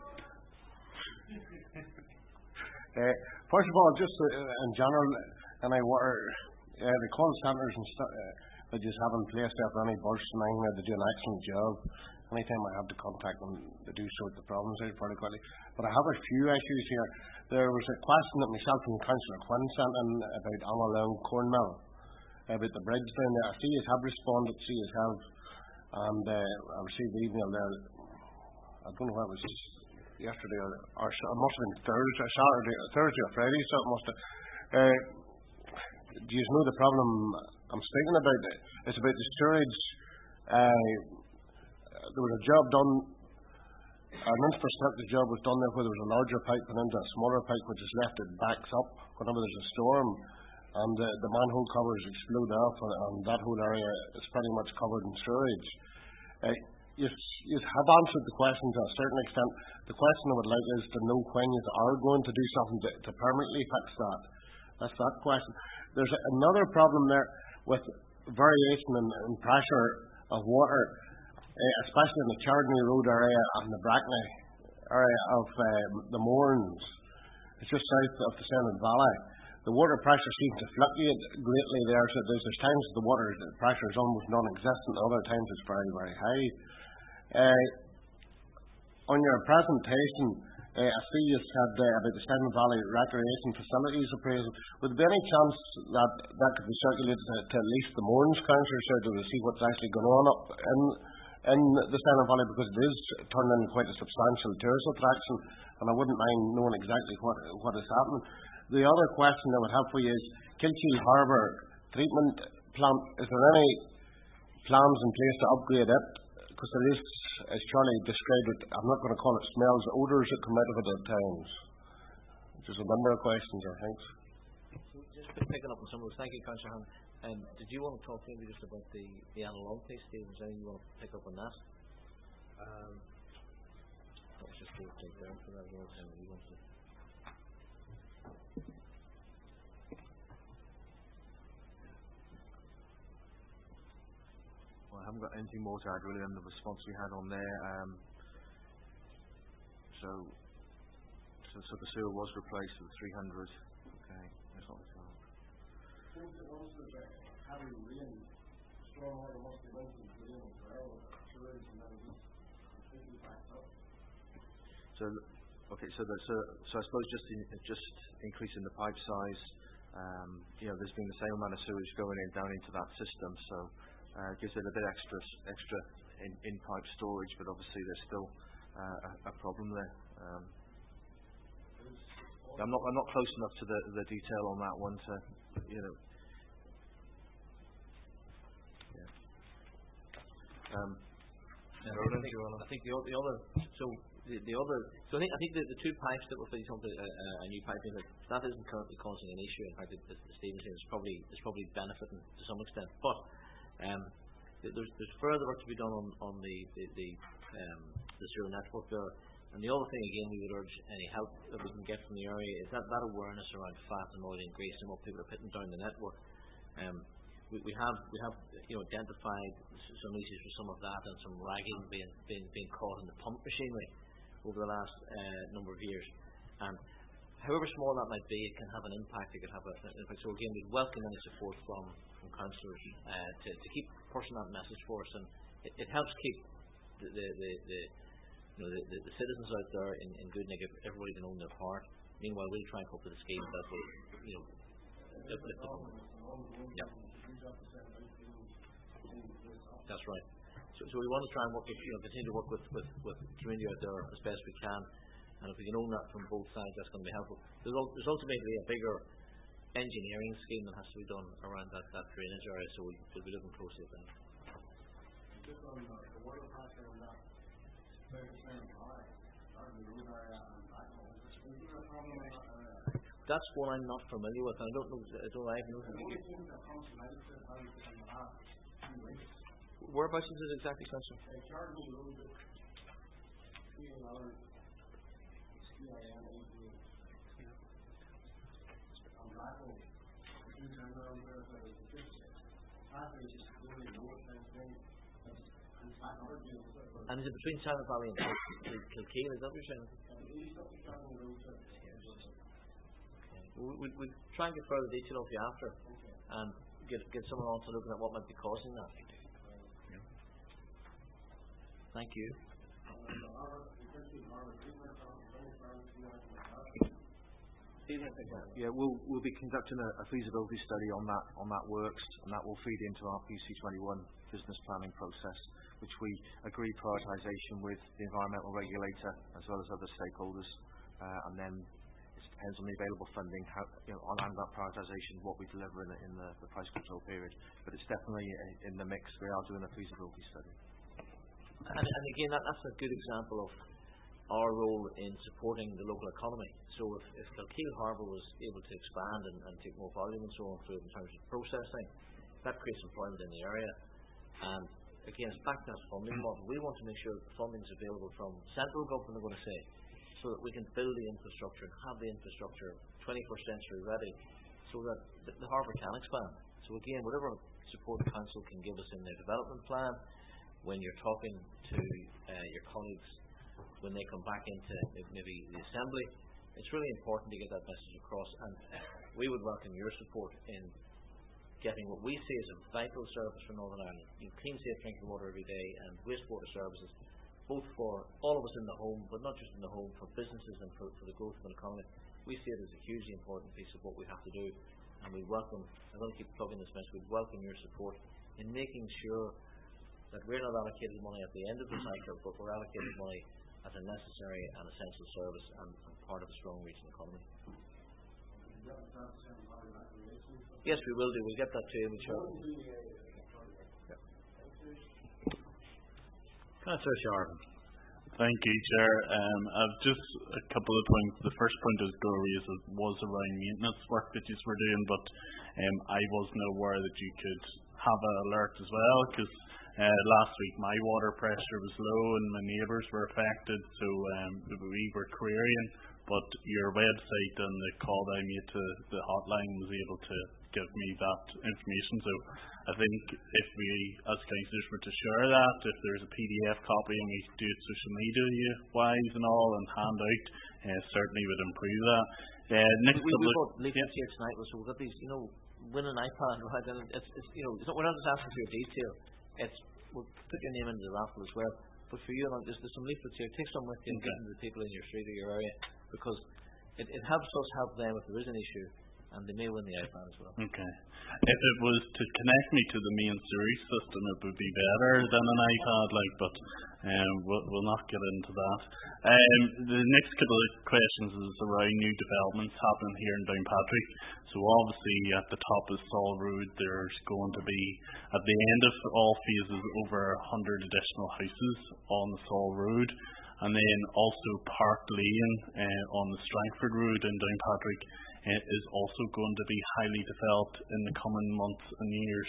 Uh, first of all, just uh, in general, and I were uh, the call centres and stuff uh, that you have in place after any burst and anything, they do an excellent job. Anytime I have to contact them, they do sort the problems out pretty quickly. But I have a few issues here. There was a question that myself and Councillor Quinn sent in about Amallow Cornmill, about the bridge down there. I see you have responded, see you have, and uh, I received the email there. I don't know if it was yesterday or, or it must have been Thursday, Saturday, Thursday or Friday, so it must have. Uh, do you know the problem I'm speaking about? It's about the storage. Uh, there was a job done, an infrastructure job was done there where there was a larger pipe and into a smaller pipe, which is left, it backs up whenever there's a storm, and uh, the manhole covers explode off, and, and that whole area is pretty much covered in storage. Uh, you have answered the question to a certain extent. The question I would like is to know when you are going to do something to, to permanently fix that. That's that question. There's a, another problem there with variation in, in pressure of water, uh, especially in the Chardonnay Road area and the Brackney area of uh, the Mournes. It's just south of the Sennett Valley. The water pressure seems to fluctuate greatly there. So there's, there's times the water the pressure is almost non-existent. Other times it's very, very high. Uh, on your presentation, uh, I see you said uh, about the Sennett Valley Recreation Facilities appraisal. Would there be any chance that that could be circulated to, to at least the Mournes councillors so to see what's actually going on up in in the Sennett Valley, because it is turning into quite a substantial tourist attraction, and I wouldn't mind knowing exactly what what is happening. The other question I would have for you is Kilcheel Harbour treatment plant. Is there any plans in place to upgrade it? Because there is, as Charlie described it, I'm not going to call it smells, odours that come out of it at times. There's a number of questions, I think. Just picking up on some of those. Thank you, Councillor Hammond. Um, did you want to talk maybe just about the, the analog piece, Steve? Is there anything you want to pick up on that? Um, let's just go take there for that. And you want to. Well, I haven't got anything more to add really on the response we had on there. Um, so, so, so the sewer was replaced with three hundred. Okay, that's not the time. Since it was a heavy rain, strong water must be went into the rain as well, storage and then just completely backed up. So, okay, so the, so, so I suppose just in, just increasing the pipe size. Um, you know, there's been the same amount of sewage going in down into that system, so uh, it gives it a bit extra extra in, in pipe storage, but obviously there's still uh, a, a problem there. Um, I'm not I'm not close enough to the the detail on that one to, you know. Yeah. Um, Yeah, I think, I think the, the other so the, the other so I think I think the, the two pipes that we're putting onto a, a new piping that that isn't currently causing an issue. In fact, it, the, the Stephen saying it's probably it's probably benefiting to some extent. But um, there's there's further work to be done on on the the the, um, the sewer network there. And the other thing again we would urge any help that we can get from the area is that that awareness around fat and oil and grease and what people are putting down the network. Um, We, we have we have you know identified some issues with some of that and some ragging being being, being caught in the pump machinery over the last uh, number of years, and however small that might be, it can have an impact. It can have a, an impact. So again, we welcome any support from from councillors uh, to to keep pushing that message for us, and it, it helps keep the the, the, the you know the, the, the citizens out there in, in good nick. Everybody can own their part. Meanwhile, we'll try and cope with the scheme that will you know if, if the, yeah. That's right. So, so we want to try and work with, you know, continue to work with, with, with community out there as best we can, and if we can own that from both sides, that's going to be helpful. There's, there's ultimately a bigger engineering scheme that has to be done around that, that drainage area, so we'll, we'll be looking closely at that. Just on the, the water pressure on that thirty percent high, on the road area and back home, is there a problem in that area? That's one I'm not familiar with, and I don't know, I don't I have no The only thing that comes to mind is how it's in the last two weeks. Whereabouts is it exactly, Councillor? Uh, Charlie Road, C A R, C I N A D, on Blackwell, the two turn around there, so it's just, traffic is really north and thing, and it's back over to the And is it between Silent Valley and Kil- Kilkeel, is that what you're saying? east of the Charlie Road, so We'll, we'll, we'll try and get further detail off you after, and get, get someone on to looking at what might be causing that. Thank you. Yeah, we'll we'll be conducting a, a feasibility study on that on that works, and that will feed into our P C twenty-one business planning process, which we agree prioritisation with the environmental regulator as well as other stakeholders, uh, and then it depends on the available funding, how, you know, on that prioritisation, what we deliver in, the, in the, the price control period. But it's definitely in the mix. We are doing a feasibility study. And, and again, that, that's a good example of our role in supporting the local economy. So if, if Kilkeel Harbour was able to expand and, and take more volume and so on through in terms of processing, that creates employment in the area. And again, it's back to that funding model. We want to make sure that the funding is available from central government, I'm going to say, so that we can build the infrastructure and have the infrastructure twenty-first century ready, so that the, the harbour can expand. So again, whatever support the council can give us in their development plan, when you're talking to uh, your colleagues when they come back into maybe the Assembly, it's really important to get that message across, and we would welcome your support in getting what we see as a vital service for Northern Ireland. You clean, safe drinking water every day, and wastewater services, both for all of us in the home, but not just in the home, for businesses and for, for the growth of an economy. We see it as a hugely important piece of what we have to do, and we welcome, I'm going to keep plugging this message, we welcome your support in making sure that we're not allocated money at the end of the cycle, but we're allocated money as a necessary and essential service and, and part of a strong regional economy. Yes, we will do. We'll get that to you. We'll show. Councillor Sharp. Thank you, Chair. Um, I've just a couple of points. The first point I was going to raise was around maintenance work that you were doing, but um, I wasn't aware that you could have an alert as well, because Uh, last week my water pressure was low and my neighbours were affected, so um, we were querying, but your website and the call I made to the hotline was able to give me that information. So I think if we as councillors were to share that, if there's a P D F copy and we do it social media wise and all and hand out, uh, certainly would improve that. Uh, next we, we, couple we've got of, leaflets yeah. here tonight, so we've got these, you know, win an iPad, right? And it's, it's you know, it's not, we're not just asking for your detail. It's we'll put your name into the raffle as well. But for you, there's, there's some leaflets here. Take some with you and okay. give them to the people in your street or your area, because it, it helps us help them if there is an issue, and they may win the iPad as well. Okay. If it was to connect me to the main series system, it would be better than an iPad, like, but um, we'll, we'll not get into that. Um, the next couple of questions is around new developments happening here in Downpatrick. So obviously at the top of Saul Road, there's going to be, at the end of all phases, over one hundred additional houses on the Saul Road. And then also Park Lane uh, on the Strangford Road in Downpatrick uh, is also going to be highly developed in the coming months and years.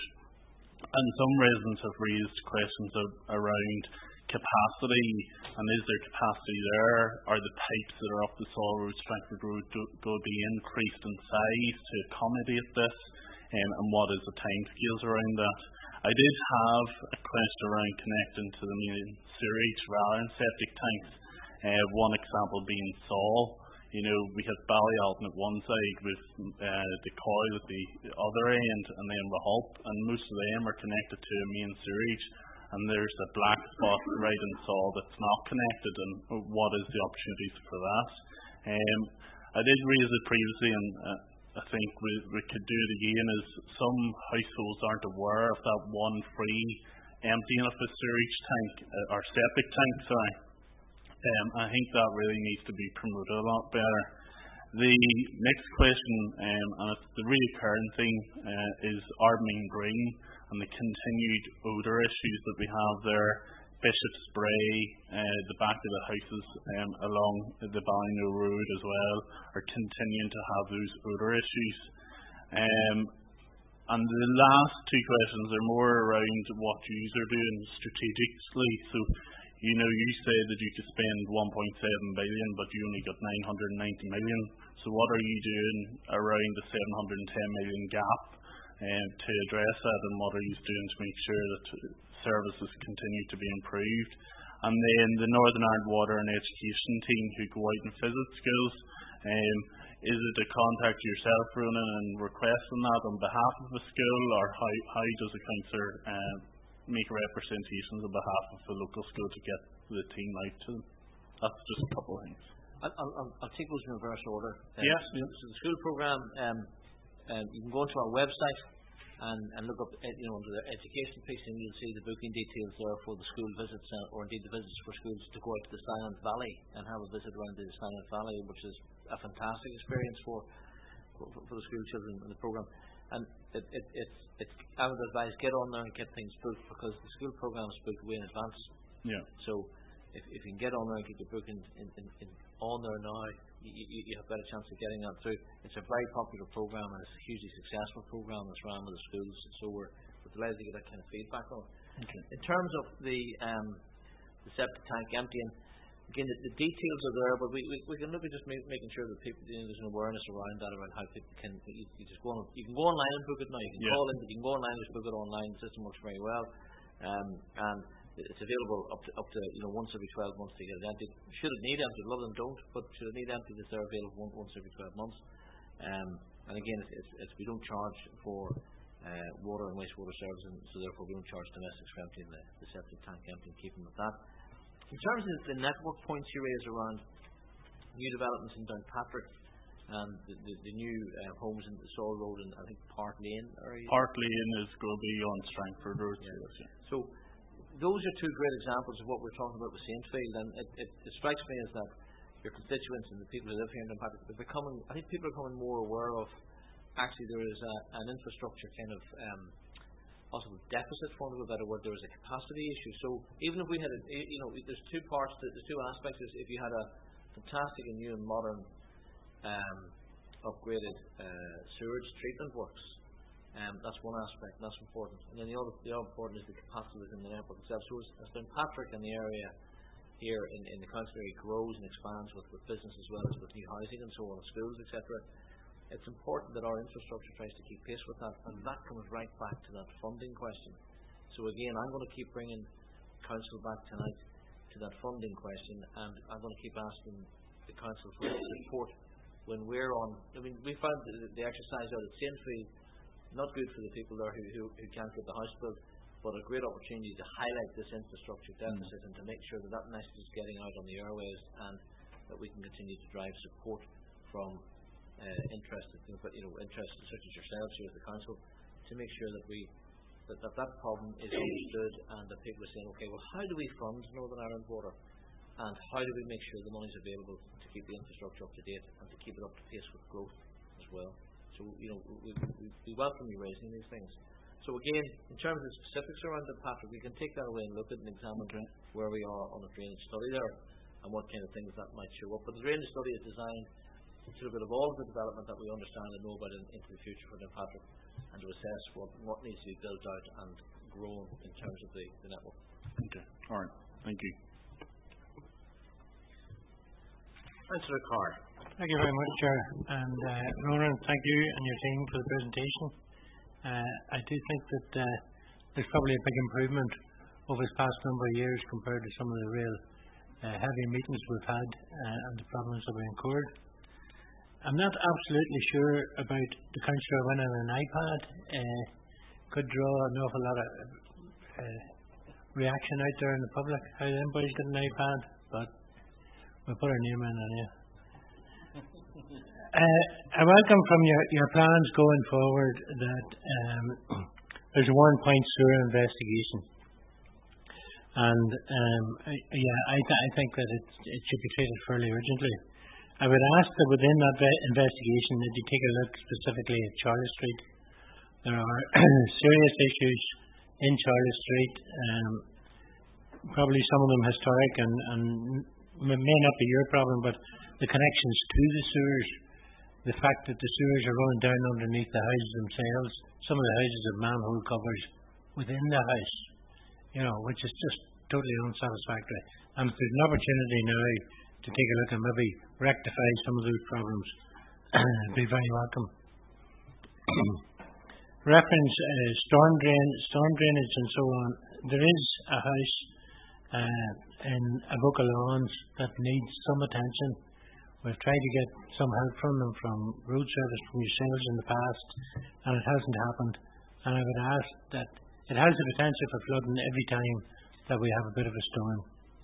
And some residents have raised questions of, around capacity, and is there capacity there? Are the pipes that are up the Saul Road, Strangford Road going to be increased in size to accommodate this? Um, and what is the timescales around that? I did have a question around connecting to the main sewage rather than septic tanks. Uh, one example being Saul. You know, we have Ballyalton at one side with uh, the Coyle at the other end, and then Rahulp, and most of them are connected to a main sewage. And there's a black spot right in Saul that's not connected, and what is the opportunities for that? Um, I did raise it previously, and uh, I think we, we could do it again is some households aren't aware of that one free emptying of the sewage tank, uh, or septic tank, sorry. Um, I think that really needs to be promoted a lot better. The next question, um, and it's the recurring thing, uh, is Ardmeen Green and the continued odour issues that we have there. Bishop's Brae, uh, the back of the houses um, along the Ballino Road as well, are continuing to have those odour issues. Um, and the last two questions are more around what you are doing strategically. So, you know, you said that you could spend one point seven billion, but you only got nine hundred ninety million. So, what are you doing around the seven hundred ten million gap um, to address that, and what are you doing to make sure that services continue to be improved? And then the Northern Ireland Water and Education team who go out and visit schools, um, is it to contact yourself, Ronan, and requesting that on behalf of the school, or how, how does the councillor uh, make representations on behalf of the local school to get the team out to them? That's just a couple of things. I'll, I'll, I'll take those in reverse order. Um, yeah. So, so the school programme, um, um, you can go onto our website and, and look up, you know, under the education piece, and you'll see the booking details there for the school visits, uh, or indeed the visits for schools to go out to the Silent Valley and have a visit around the Silent Valley, which is a fantastic experience for for, for the school children in the programme. And it, it, it's, it's, I would advise get on there and get things booked, because the school programme is booked way in advance. Yeah. So if, if you can get on there and get your booking in, in, in on there now, you, you, you have a better chance of getting that through. It's a very popular programme, and it's a hugely successful programme that's run with the schools, so we're, we're delighted to get that kind of feedback on. Okay. In terms of the um, the septic tank emptying, again, the, the details are there, but we, we, we can look at just make, making sure that people, you know, there's an awareness around that, around how people can, you, you just go on, you can go online and book it now, you can yeah. call in, but you can go online and just book it online. The system works very well, um, and it's available up to, up to, you know, once every twelve months to get it emptied. Should it need emptied, a lot of them don't, but should it need emptied, it's there available one, once every twelve months. Um, and again, it's, it's, it's, we don't charge for uh, water and wastewater services, and so therefore we don't charge domestics for emptying the, the septic tank empty and keeping with that. In terms of the network points you raise around new developments in Downpatrick and the, the, the new uh, homes in the Saul Road and I think Park Lane area. Park Lane is going to be on Strangford Road. Yeah. Yeah. So those are two great examples of what we're talking about with Saintfield, and it, it, it strikes me as that your constituents and the people who live here in Downpatrick are becoming, I think people are becoming more aware of actually there is a, an infrastructure kind of um, possible deficit, for want of a better word. There is a capacity issue. So even if we had, a, you know, there's two parts, to, there's two aspects. Is if you had a fantastic and new and modern um, upgraded uh, sewage treatment works, um, that's one aspect, and that's important. And then the other, the other important is the capacity within the network itself. So as, as Downpatrick and the area here in, in the council area grows and expands with, with business as well as with new housing and so on, and schools, et cetera, it's important that our infrastructure tries to keep pace with that, and that comes right back to that funding question. So again, I'm going to keep bringing council back tonight to that funding question, and I'm going to keep asking the council for support when we're on. I mean, we found the, the exercise out at Saintfield not good for the people there who, who, who can't get the house built, but a great opportunity to highlight this infrastructure deficit mm. and to make sure that that message is getting out on the airwaves, and that we can continue to drive support from uh, interested, you know, but, you know, interested such as yourselves here as the council, to make sure that we that that, that problem is understood, and that people are saying, okay, well, how do we fund Northern Ireland Water, and how do we make sure the money is available to keep the infrastructure up to date and to keep it up to pace with growth as well. So, you know, we, we, we welcome you raising these things. So again, in terms of specifics around the Patrick, we can take that away and look at and examine okay. where we are on a drainage study there, and what kind of things that might show up. But the drainage study is designed to look at all of the development that we understand and know about in, into the future for the Patrick, and to assess what, what needs to be built out and grown in terms of the, the network. Okay. All right. Thank you. Councillor Carr. Thank you very much, Chair. And uh, Ronan, thank you and your team for the presentation. Uh, I do think that uh, there's probably a big improvement over this past number of years compared to some of the real uh, heavy meetings we've had uh, and the problems that we incurred. I'm not absolutely sure about the councillor winning an iPad. Uh, could draw an awful lot of uh, reaction out there in the public. How anybody's got an iPad, but we'll put our name in on it. Uh, I welcome from your, your plans going forward that um, there's a one point sewer investigation. And um, I, yeah, I, th- I think that it, it should be treated fairly urgently. I would ask that within that ve- investigation that you take a look specifically at Charlotte Street. There are serious issues in Charlotte Street, um, probably some of them historic and, and m- may not be your problem, but the connections to the sewers, the fact that the sewers are running down underneath the houses themselves, some of the houses have manhole covers within the house, you know, which is just totally unsatisfactory. And if there's an opportunity now to take a look and maybe rectify some of those problems, it'd be very welcome. Reference uh, storm drain, storm drainage and so on. There is a house uh, in Avoca Lawns that needs some attention. We've tried to get some help from them, from road service, from yourselves in the past, and it hasn't happened. And I would ask that it has the potential for flooding every time that we have a bit of a storm.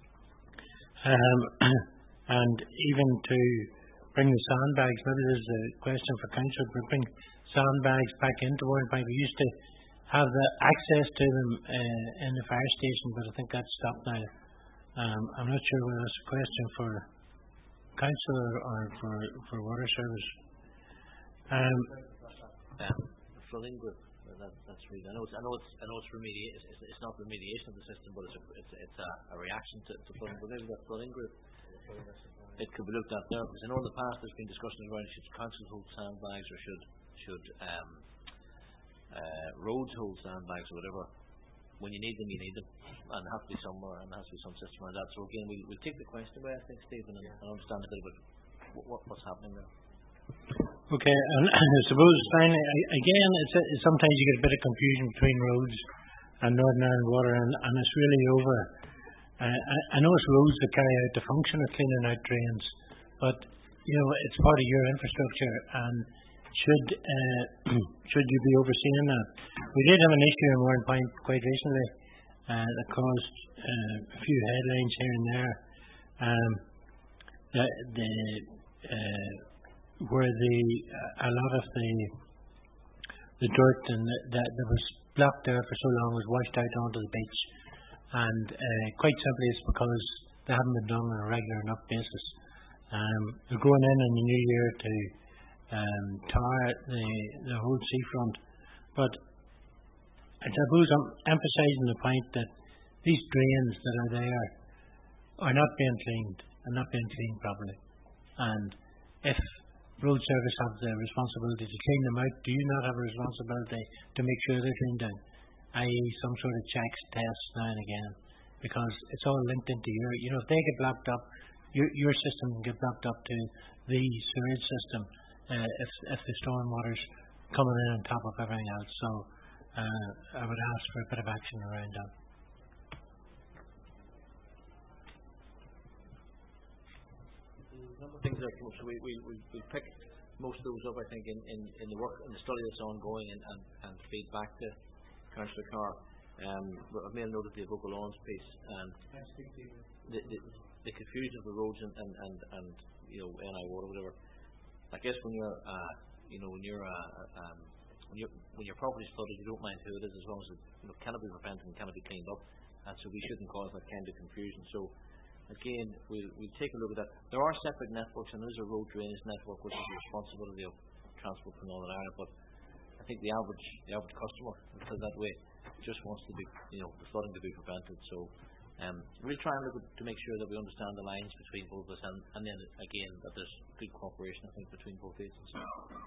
Um, and even to bring the sandbags, maybe there's a question for council, but bring sandbags back into Warrenbank. We used to have the access to them uh, in the fire station, but I think that's stopped now. Um, I'm not sure whether that's a question for council or, or for, for water service. Um, yeah, the flooding group. That, that's really. I know it's. I know it's. I know it's remediation. It's, it's not remediation of the system, but it's a. It's, it's a, a reaction to, to flooding. But maybe that flooding group. It could be looked at there, because I know in the past there's been discussions around should councils hold sandbags or should should um, uh, roads hold sandbags or whatever. When you need them, you need them, and there has to be somewhere, and there has to be some system around that. So again, we we'll take the question away, I think, Stephen, and, and understand a bit about what, what's happening there. Okay, and I suppose finally, again, it's, a, it's sometimes you get a bit of confusion between roads and Northern Ireland Water, and, and it's really over. Uh, I, I know it's roads that carry out the function of cleaning out drains, but you know it's part of your infrastructure, and should uh, should you be overseeing that? We did have an issue in Warrenpoint quite recently uh, that caused uh, a few headlines here and there. Um, the the uh, where the uh, a lot of the the dirt and the, that that was blocked there for so long was washed out onto the beach, and uh, quite simply it's because they haven't been done on a regular enough basis. Um, they're going in in the new year to um, tar the the whole seafront, but I suppose I'm emphasising the point that these drains that are there are not being cleaned and not being cleaned properly, and if road service have the responsibility to clean them out, do you not have a responsibility to make sure they're cleaned down, that is some sort of checks, tests now and again, because it's all linked into your, you know, if they get blocked up, your, your system can get blocked up to the sewage system uh, if, if the storm water's coming in on top of everything else. So uh, I would ask for a bit of action around that. Things that come up, so we we we we pick most of those up, I think, in, in, in the work and the study that's ongoing, and, and, and feed back to Councillor Carr. Um, but I've made a note of the Avoca Lawns piece and the, the the confusion of the roads and and, and, and you know N I water, whatever. I guess when you're uh, you know when you're uh, um, when your when your property's flooded, you don't mind who it is as long as it you know cannot be prevented and cannot be cleaned up, and so we shouldn't cause that kind of confusion. So. Again, we'll, we'll take a look at that. There are separate networks, and there's a road drainage network which is the responsibility of Transport for Northern Ireland. But I think the average, the average customer, put it that way, just wants to be, you know, the flooding to be prevented. So um, we'll try and look at, to make sure that we understand the lines between both of us, and, and then again that there's good cooperation, I think, between both agencies.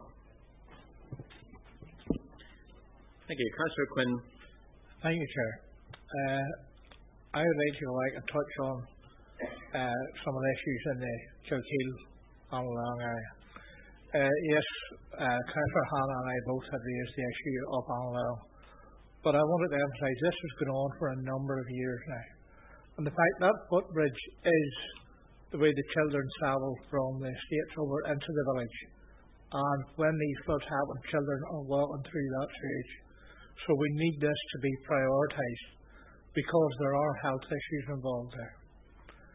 Thank you, Councillor Quinn. Thank you, Chair. Uh, I would like to go back and touch on Uh, some of the issues in the Kilkeel and Long area. Uh, yes, uh, Councillor Hanna and I both had raised the issue of Long, but I wanted to emphasise this has gone on for a number of years now. And the fact that footbridge is the way the children travel from the estates over into the village, and when these floods happen, children are walking through that sewage. So we need this to be prioritised because there are health issues involved there.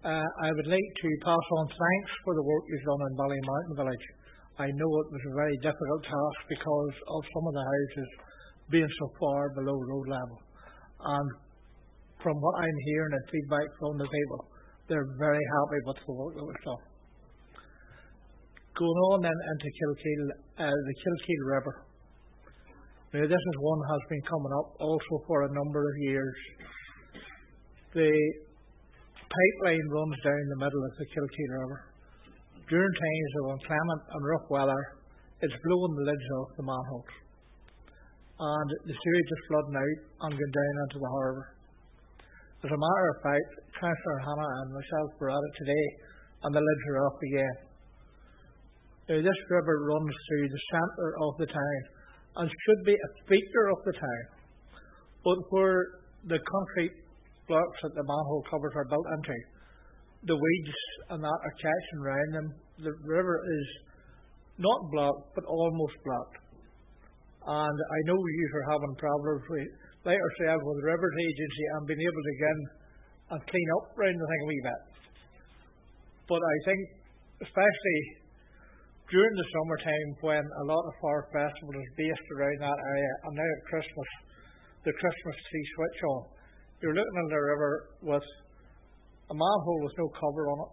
Uh, I would like to pass on thanks for the work you've done in Ballymountain Village. I know it was a very difficult task because of some of the houses being so far below road level. And from what I'm hearing and feedback from the people, they're very happy with the work that was done. Going on then into Kilkeel, uh, the Kilkeel River. Now this is one that has been coming up also for a number of years. The pipeline runs down the middle of the Kilkeel River. During times of inclement and rough weather, it's blowing the lids off the manholes. And the sewage is flooding out and going down into the harbour. As a matter of fact, Councillor Hannah and myself were at it today, and the lids are off again. Now, this river runs through the centre of the town and should be a feature of the town. But where the concrete blocks that the manhole covers are built into, the weeds and that are catching around them, the river is not blocked, but almost blocked. And I know you are having problems with, like ourselves, with the Rivers Agency and being able to get in and clean up round the thing a wee bit. But I think, especially during the summertime when a lot of our festival is based around that area, and now at Christmas, the Christmas tree switch on, you're looking at the river with a manhole with no cover on it,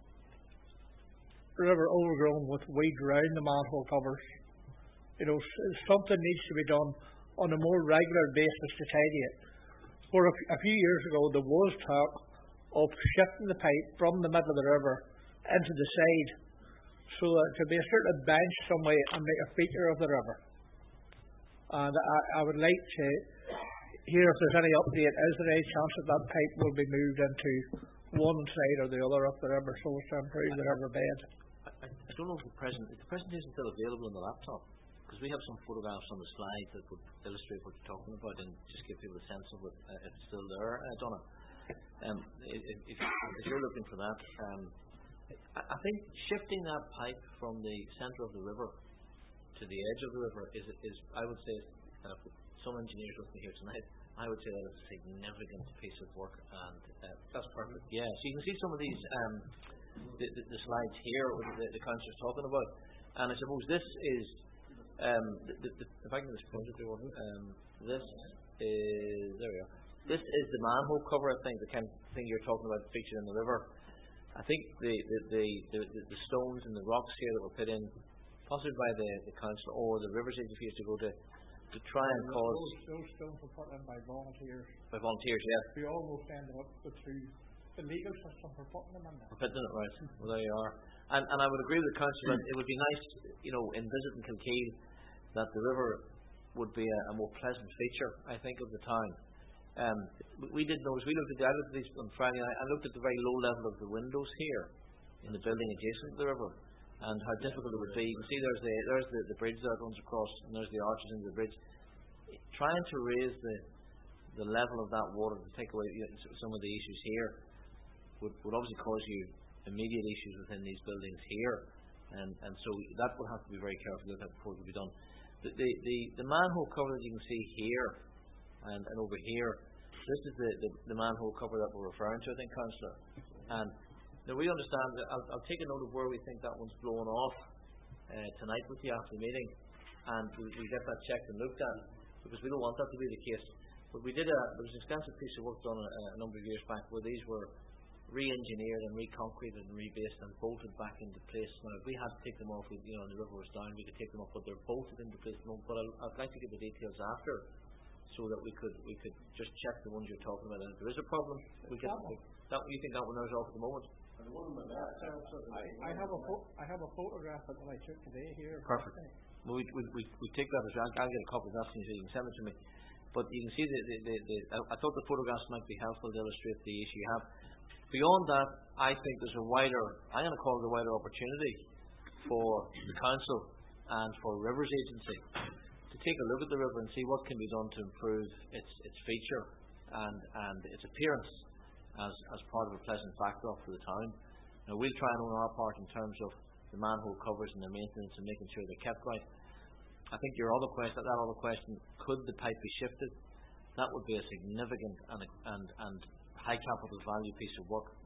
the river overgrown with weed around the manhole covers. You know, something needs to be done on a more regular basis to tidy it. For a, a few years ago, there was talk of shifting the pipe from the middle of the river into the side, so that there could be a certain bench some way and make a feature of the river. And I, I would like to hear if there's any update. Is there any chance that that pipe will be moved into one side or the other of the river so as to improve the river bed? I, I don't know if the present is the presentation still available on the laptop, because we have some photographs on the slide that would illustrate what you're talking about and just give people a sense of it. Uh, if it's still there, uh, Donna. Um, if, if, if you're looking for that, um, I, I think shifting that pipe from the centre of the river to the edge of the river is, is I would say, uh, some engineers with me here tonight, I would say that it's a significant piece of work, and uh, that's perfect. Yeah, so you can see some of these um, the, the, the slides here with the, the councillors talking about, and I suppose this is um, the, the, the, if I can just point it to one, um, this is there we are. This is the manhole cover, I think, the kind of thing you're talking about featuring in the river. I think the the, the, the, the stones and the rocks here that were put in, possibly by the, the council or the Rivers Agency, to go to to try and those, cause those stones were put in by volunteers. By volunteers, yeah. We almost ended up with through the legal system for putting them in there. For putting it right. Well, there you are. And and I would agree with the council that it would be nice, you know, in visiting Kilkeel, that the river would be a, a more pleasant feature, I think, of the town. Um, we, we did notice, we looked at the, I looked at these on Friday night, I looked at the very low level of the windows here in the building adjacent to the river, and how difficult it would be. You can see there's the there's the, the bridge that runs across, and there's the arches into the bridge. Trying to raise the the level of that water to take away, you know, some of the issues here would, would obviously cause you immediate issues within these buildings here, and and so that will have to be very carefully looked at before it can be done. The the the, the manhole cover that you can see here and, and over here, this is the, the the manhole cover that we're referring to, I think, Councillor. And now we understand that I'll, I'll take a note of where we think that one's blown off uh, tonight with you after the meeting, and we we get that checked and looked at, because we don't want that to be the case. But we did a there was an extensive piece of work done a, a number of years back where these were re-engineered and re-concreted and rebased and bolted back into place. Now, if we had to take them off, you know, and the river was down, we could take them off, but they're bolted into place. But I'd, I'd like to get the details after, so that we could we could just check the ones you're talking about. And if there is a problem, we can. That you think that one is off at the moment? I, I have a fo- I have a photograph that I took today here. Perfect. Well, we, we, we, we take that as well. I'll get a copy of that so you can send it to me. But you can see the, the, the, the I thought the photographs might be helpful to illustrate the issue you have. Beyond that, I think there's a wider, I'm going to call it a wider opportunity for the council and for Rivers Agency to take a look at the river and see what can be done to improve its its feature and, and its appearance as, as part of a pleasant backdrop for the town. Now, we'll try and own our part in terms of the manhole covers and their maintenance and making sure they're kept right. I think your other question, that other question, could the pipe be shifted? That would be a significant and and, and high capital value piece of work.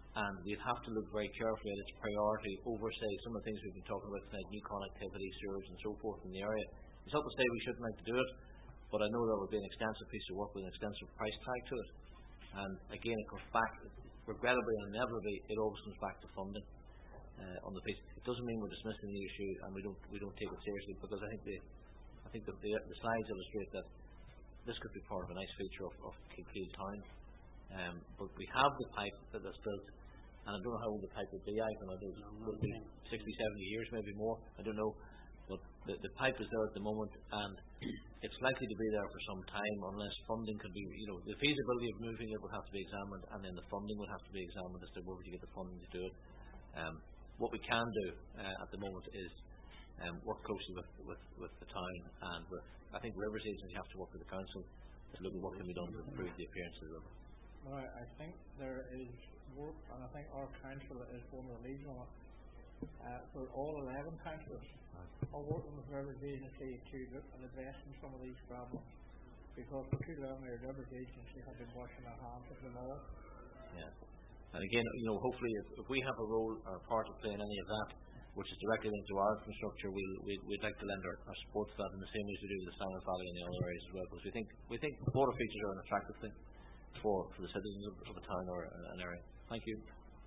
and we'd have to look very carefully at its priority over, say, some of the things we've been talking about tonight, new connectivity, sewers and so forth in the area. It's not to say we shouldn't like to do it, but I know there will be an extensive piece of work with an extensive price tag to it. And again, it comes back, regrettably and inevitably, it always comes back to funding uh, on the piece. It doesn't mean we're dismissing the issue and we don't we don't take it seriously, because I think the I think the, the, the slides illustrate that this could be part of a nice feature of, of Kilkeel Town. Um, but we have the pipe that is built, and I don't know how old the pipe will be. I don't know, it will be sixty, seventy years, maybe more. I don't know. But the, the pipe is there at the moment, and it's likely to be there for some time unless funding can be, you know, the feasibility of moving it will have to be examined, and then the funding will have to be examined as to where would you get the funding to do it. Um, what we can do uh, at the moment is um, work closely with, with, with the town, and with, I think Rivers Agency have to work with the council to look at what can be done to improve the appearance of the river. Well, I think there is work, and I think our council is one of the leading on it. Uh, for all eleven councillors are working with Rivers Agency to look at addressing some of these problems, because for too long the Rivers Agency have been washing their hands of them all. Yeah. And again, you know, hopefully if, if we have a role or a part to play in any of that, which is directly linked to our infrastructure, we'll, we'd, we'd like to lend our, our support to that in the same way as we do with the Sligo Valley and the other areas as well, because we think we think water features are an attractive thing for, for the citizens of, of a town or an area. Thank you.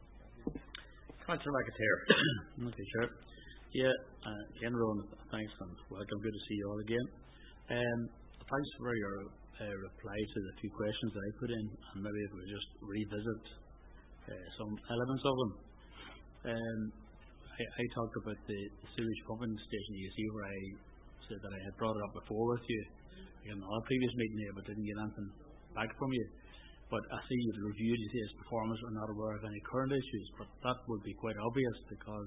Councillor McAteer. Okay, sure. Yeah, uh, again, Rowan, thanks and welcome. Good to see you all again. Um, thanks for your uh, reply to the few questions that I put in, and maybe if we just revisit uh, some elements of them. Um, I, I talked about the, the sewage pumping station, you see, where I said that I had brought it up before with you in our previous meeting here, but didn't get anything back from you. But I see you've reviewed its performance and not aware of any current issues, but that would be quite obvious because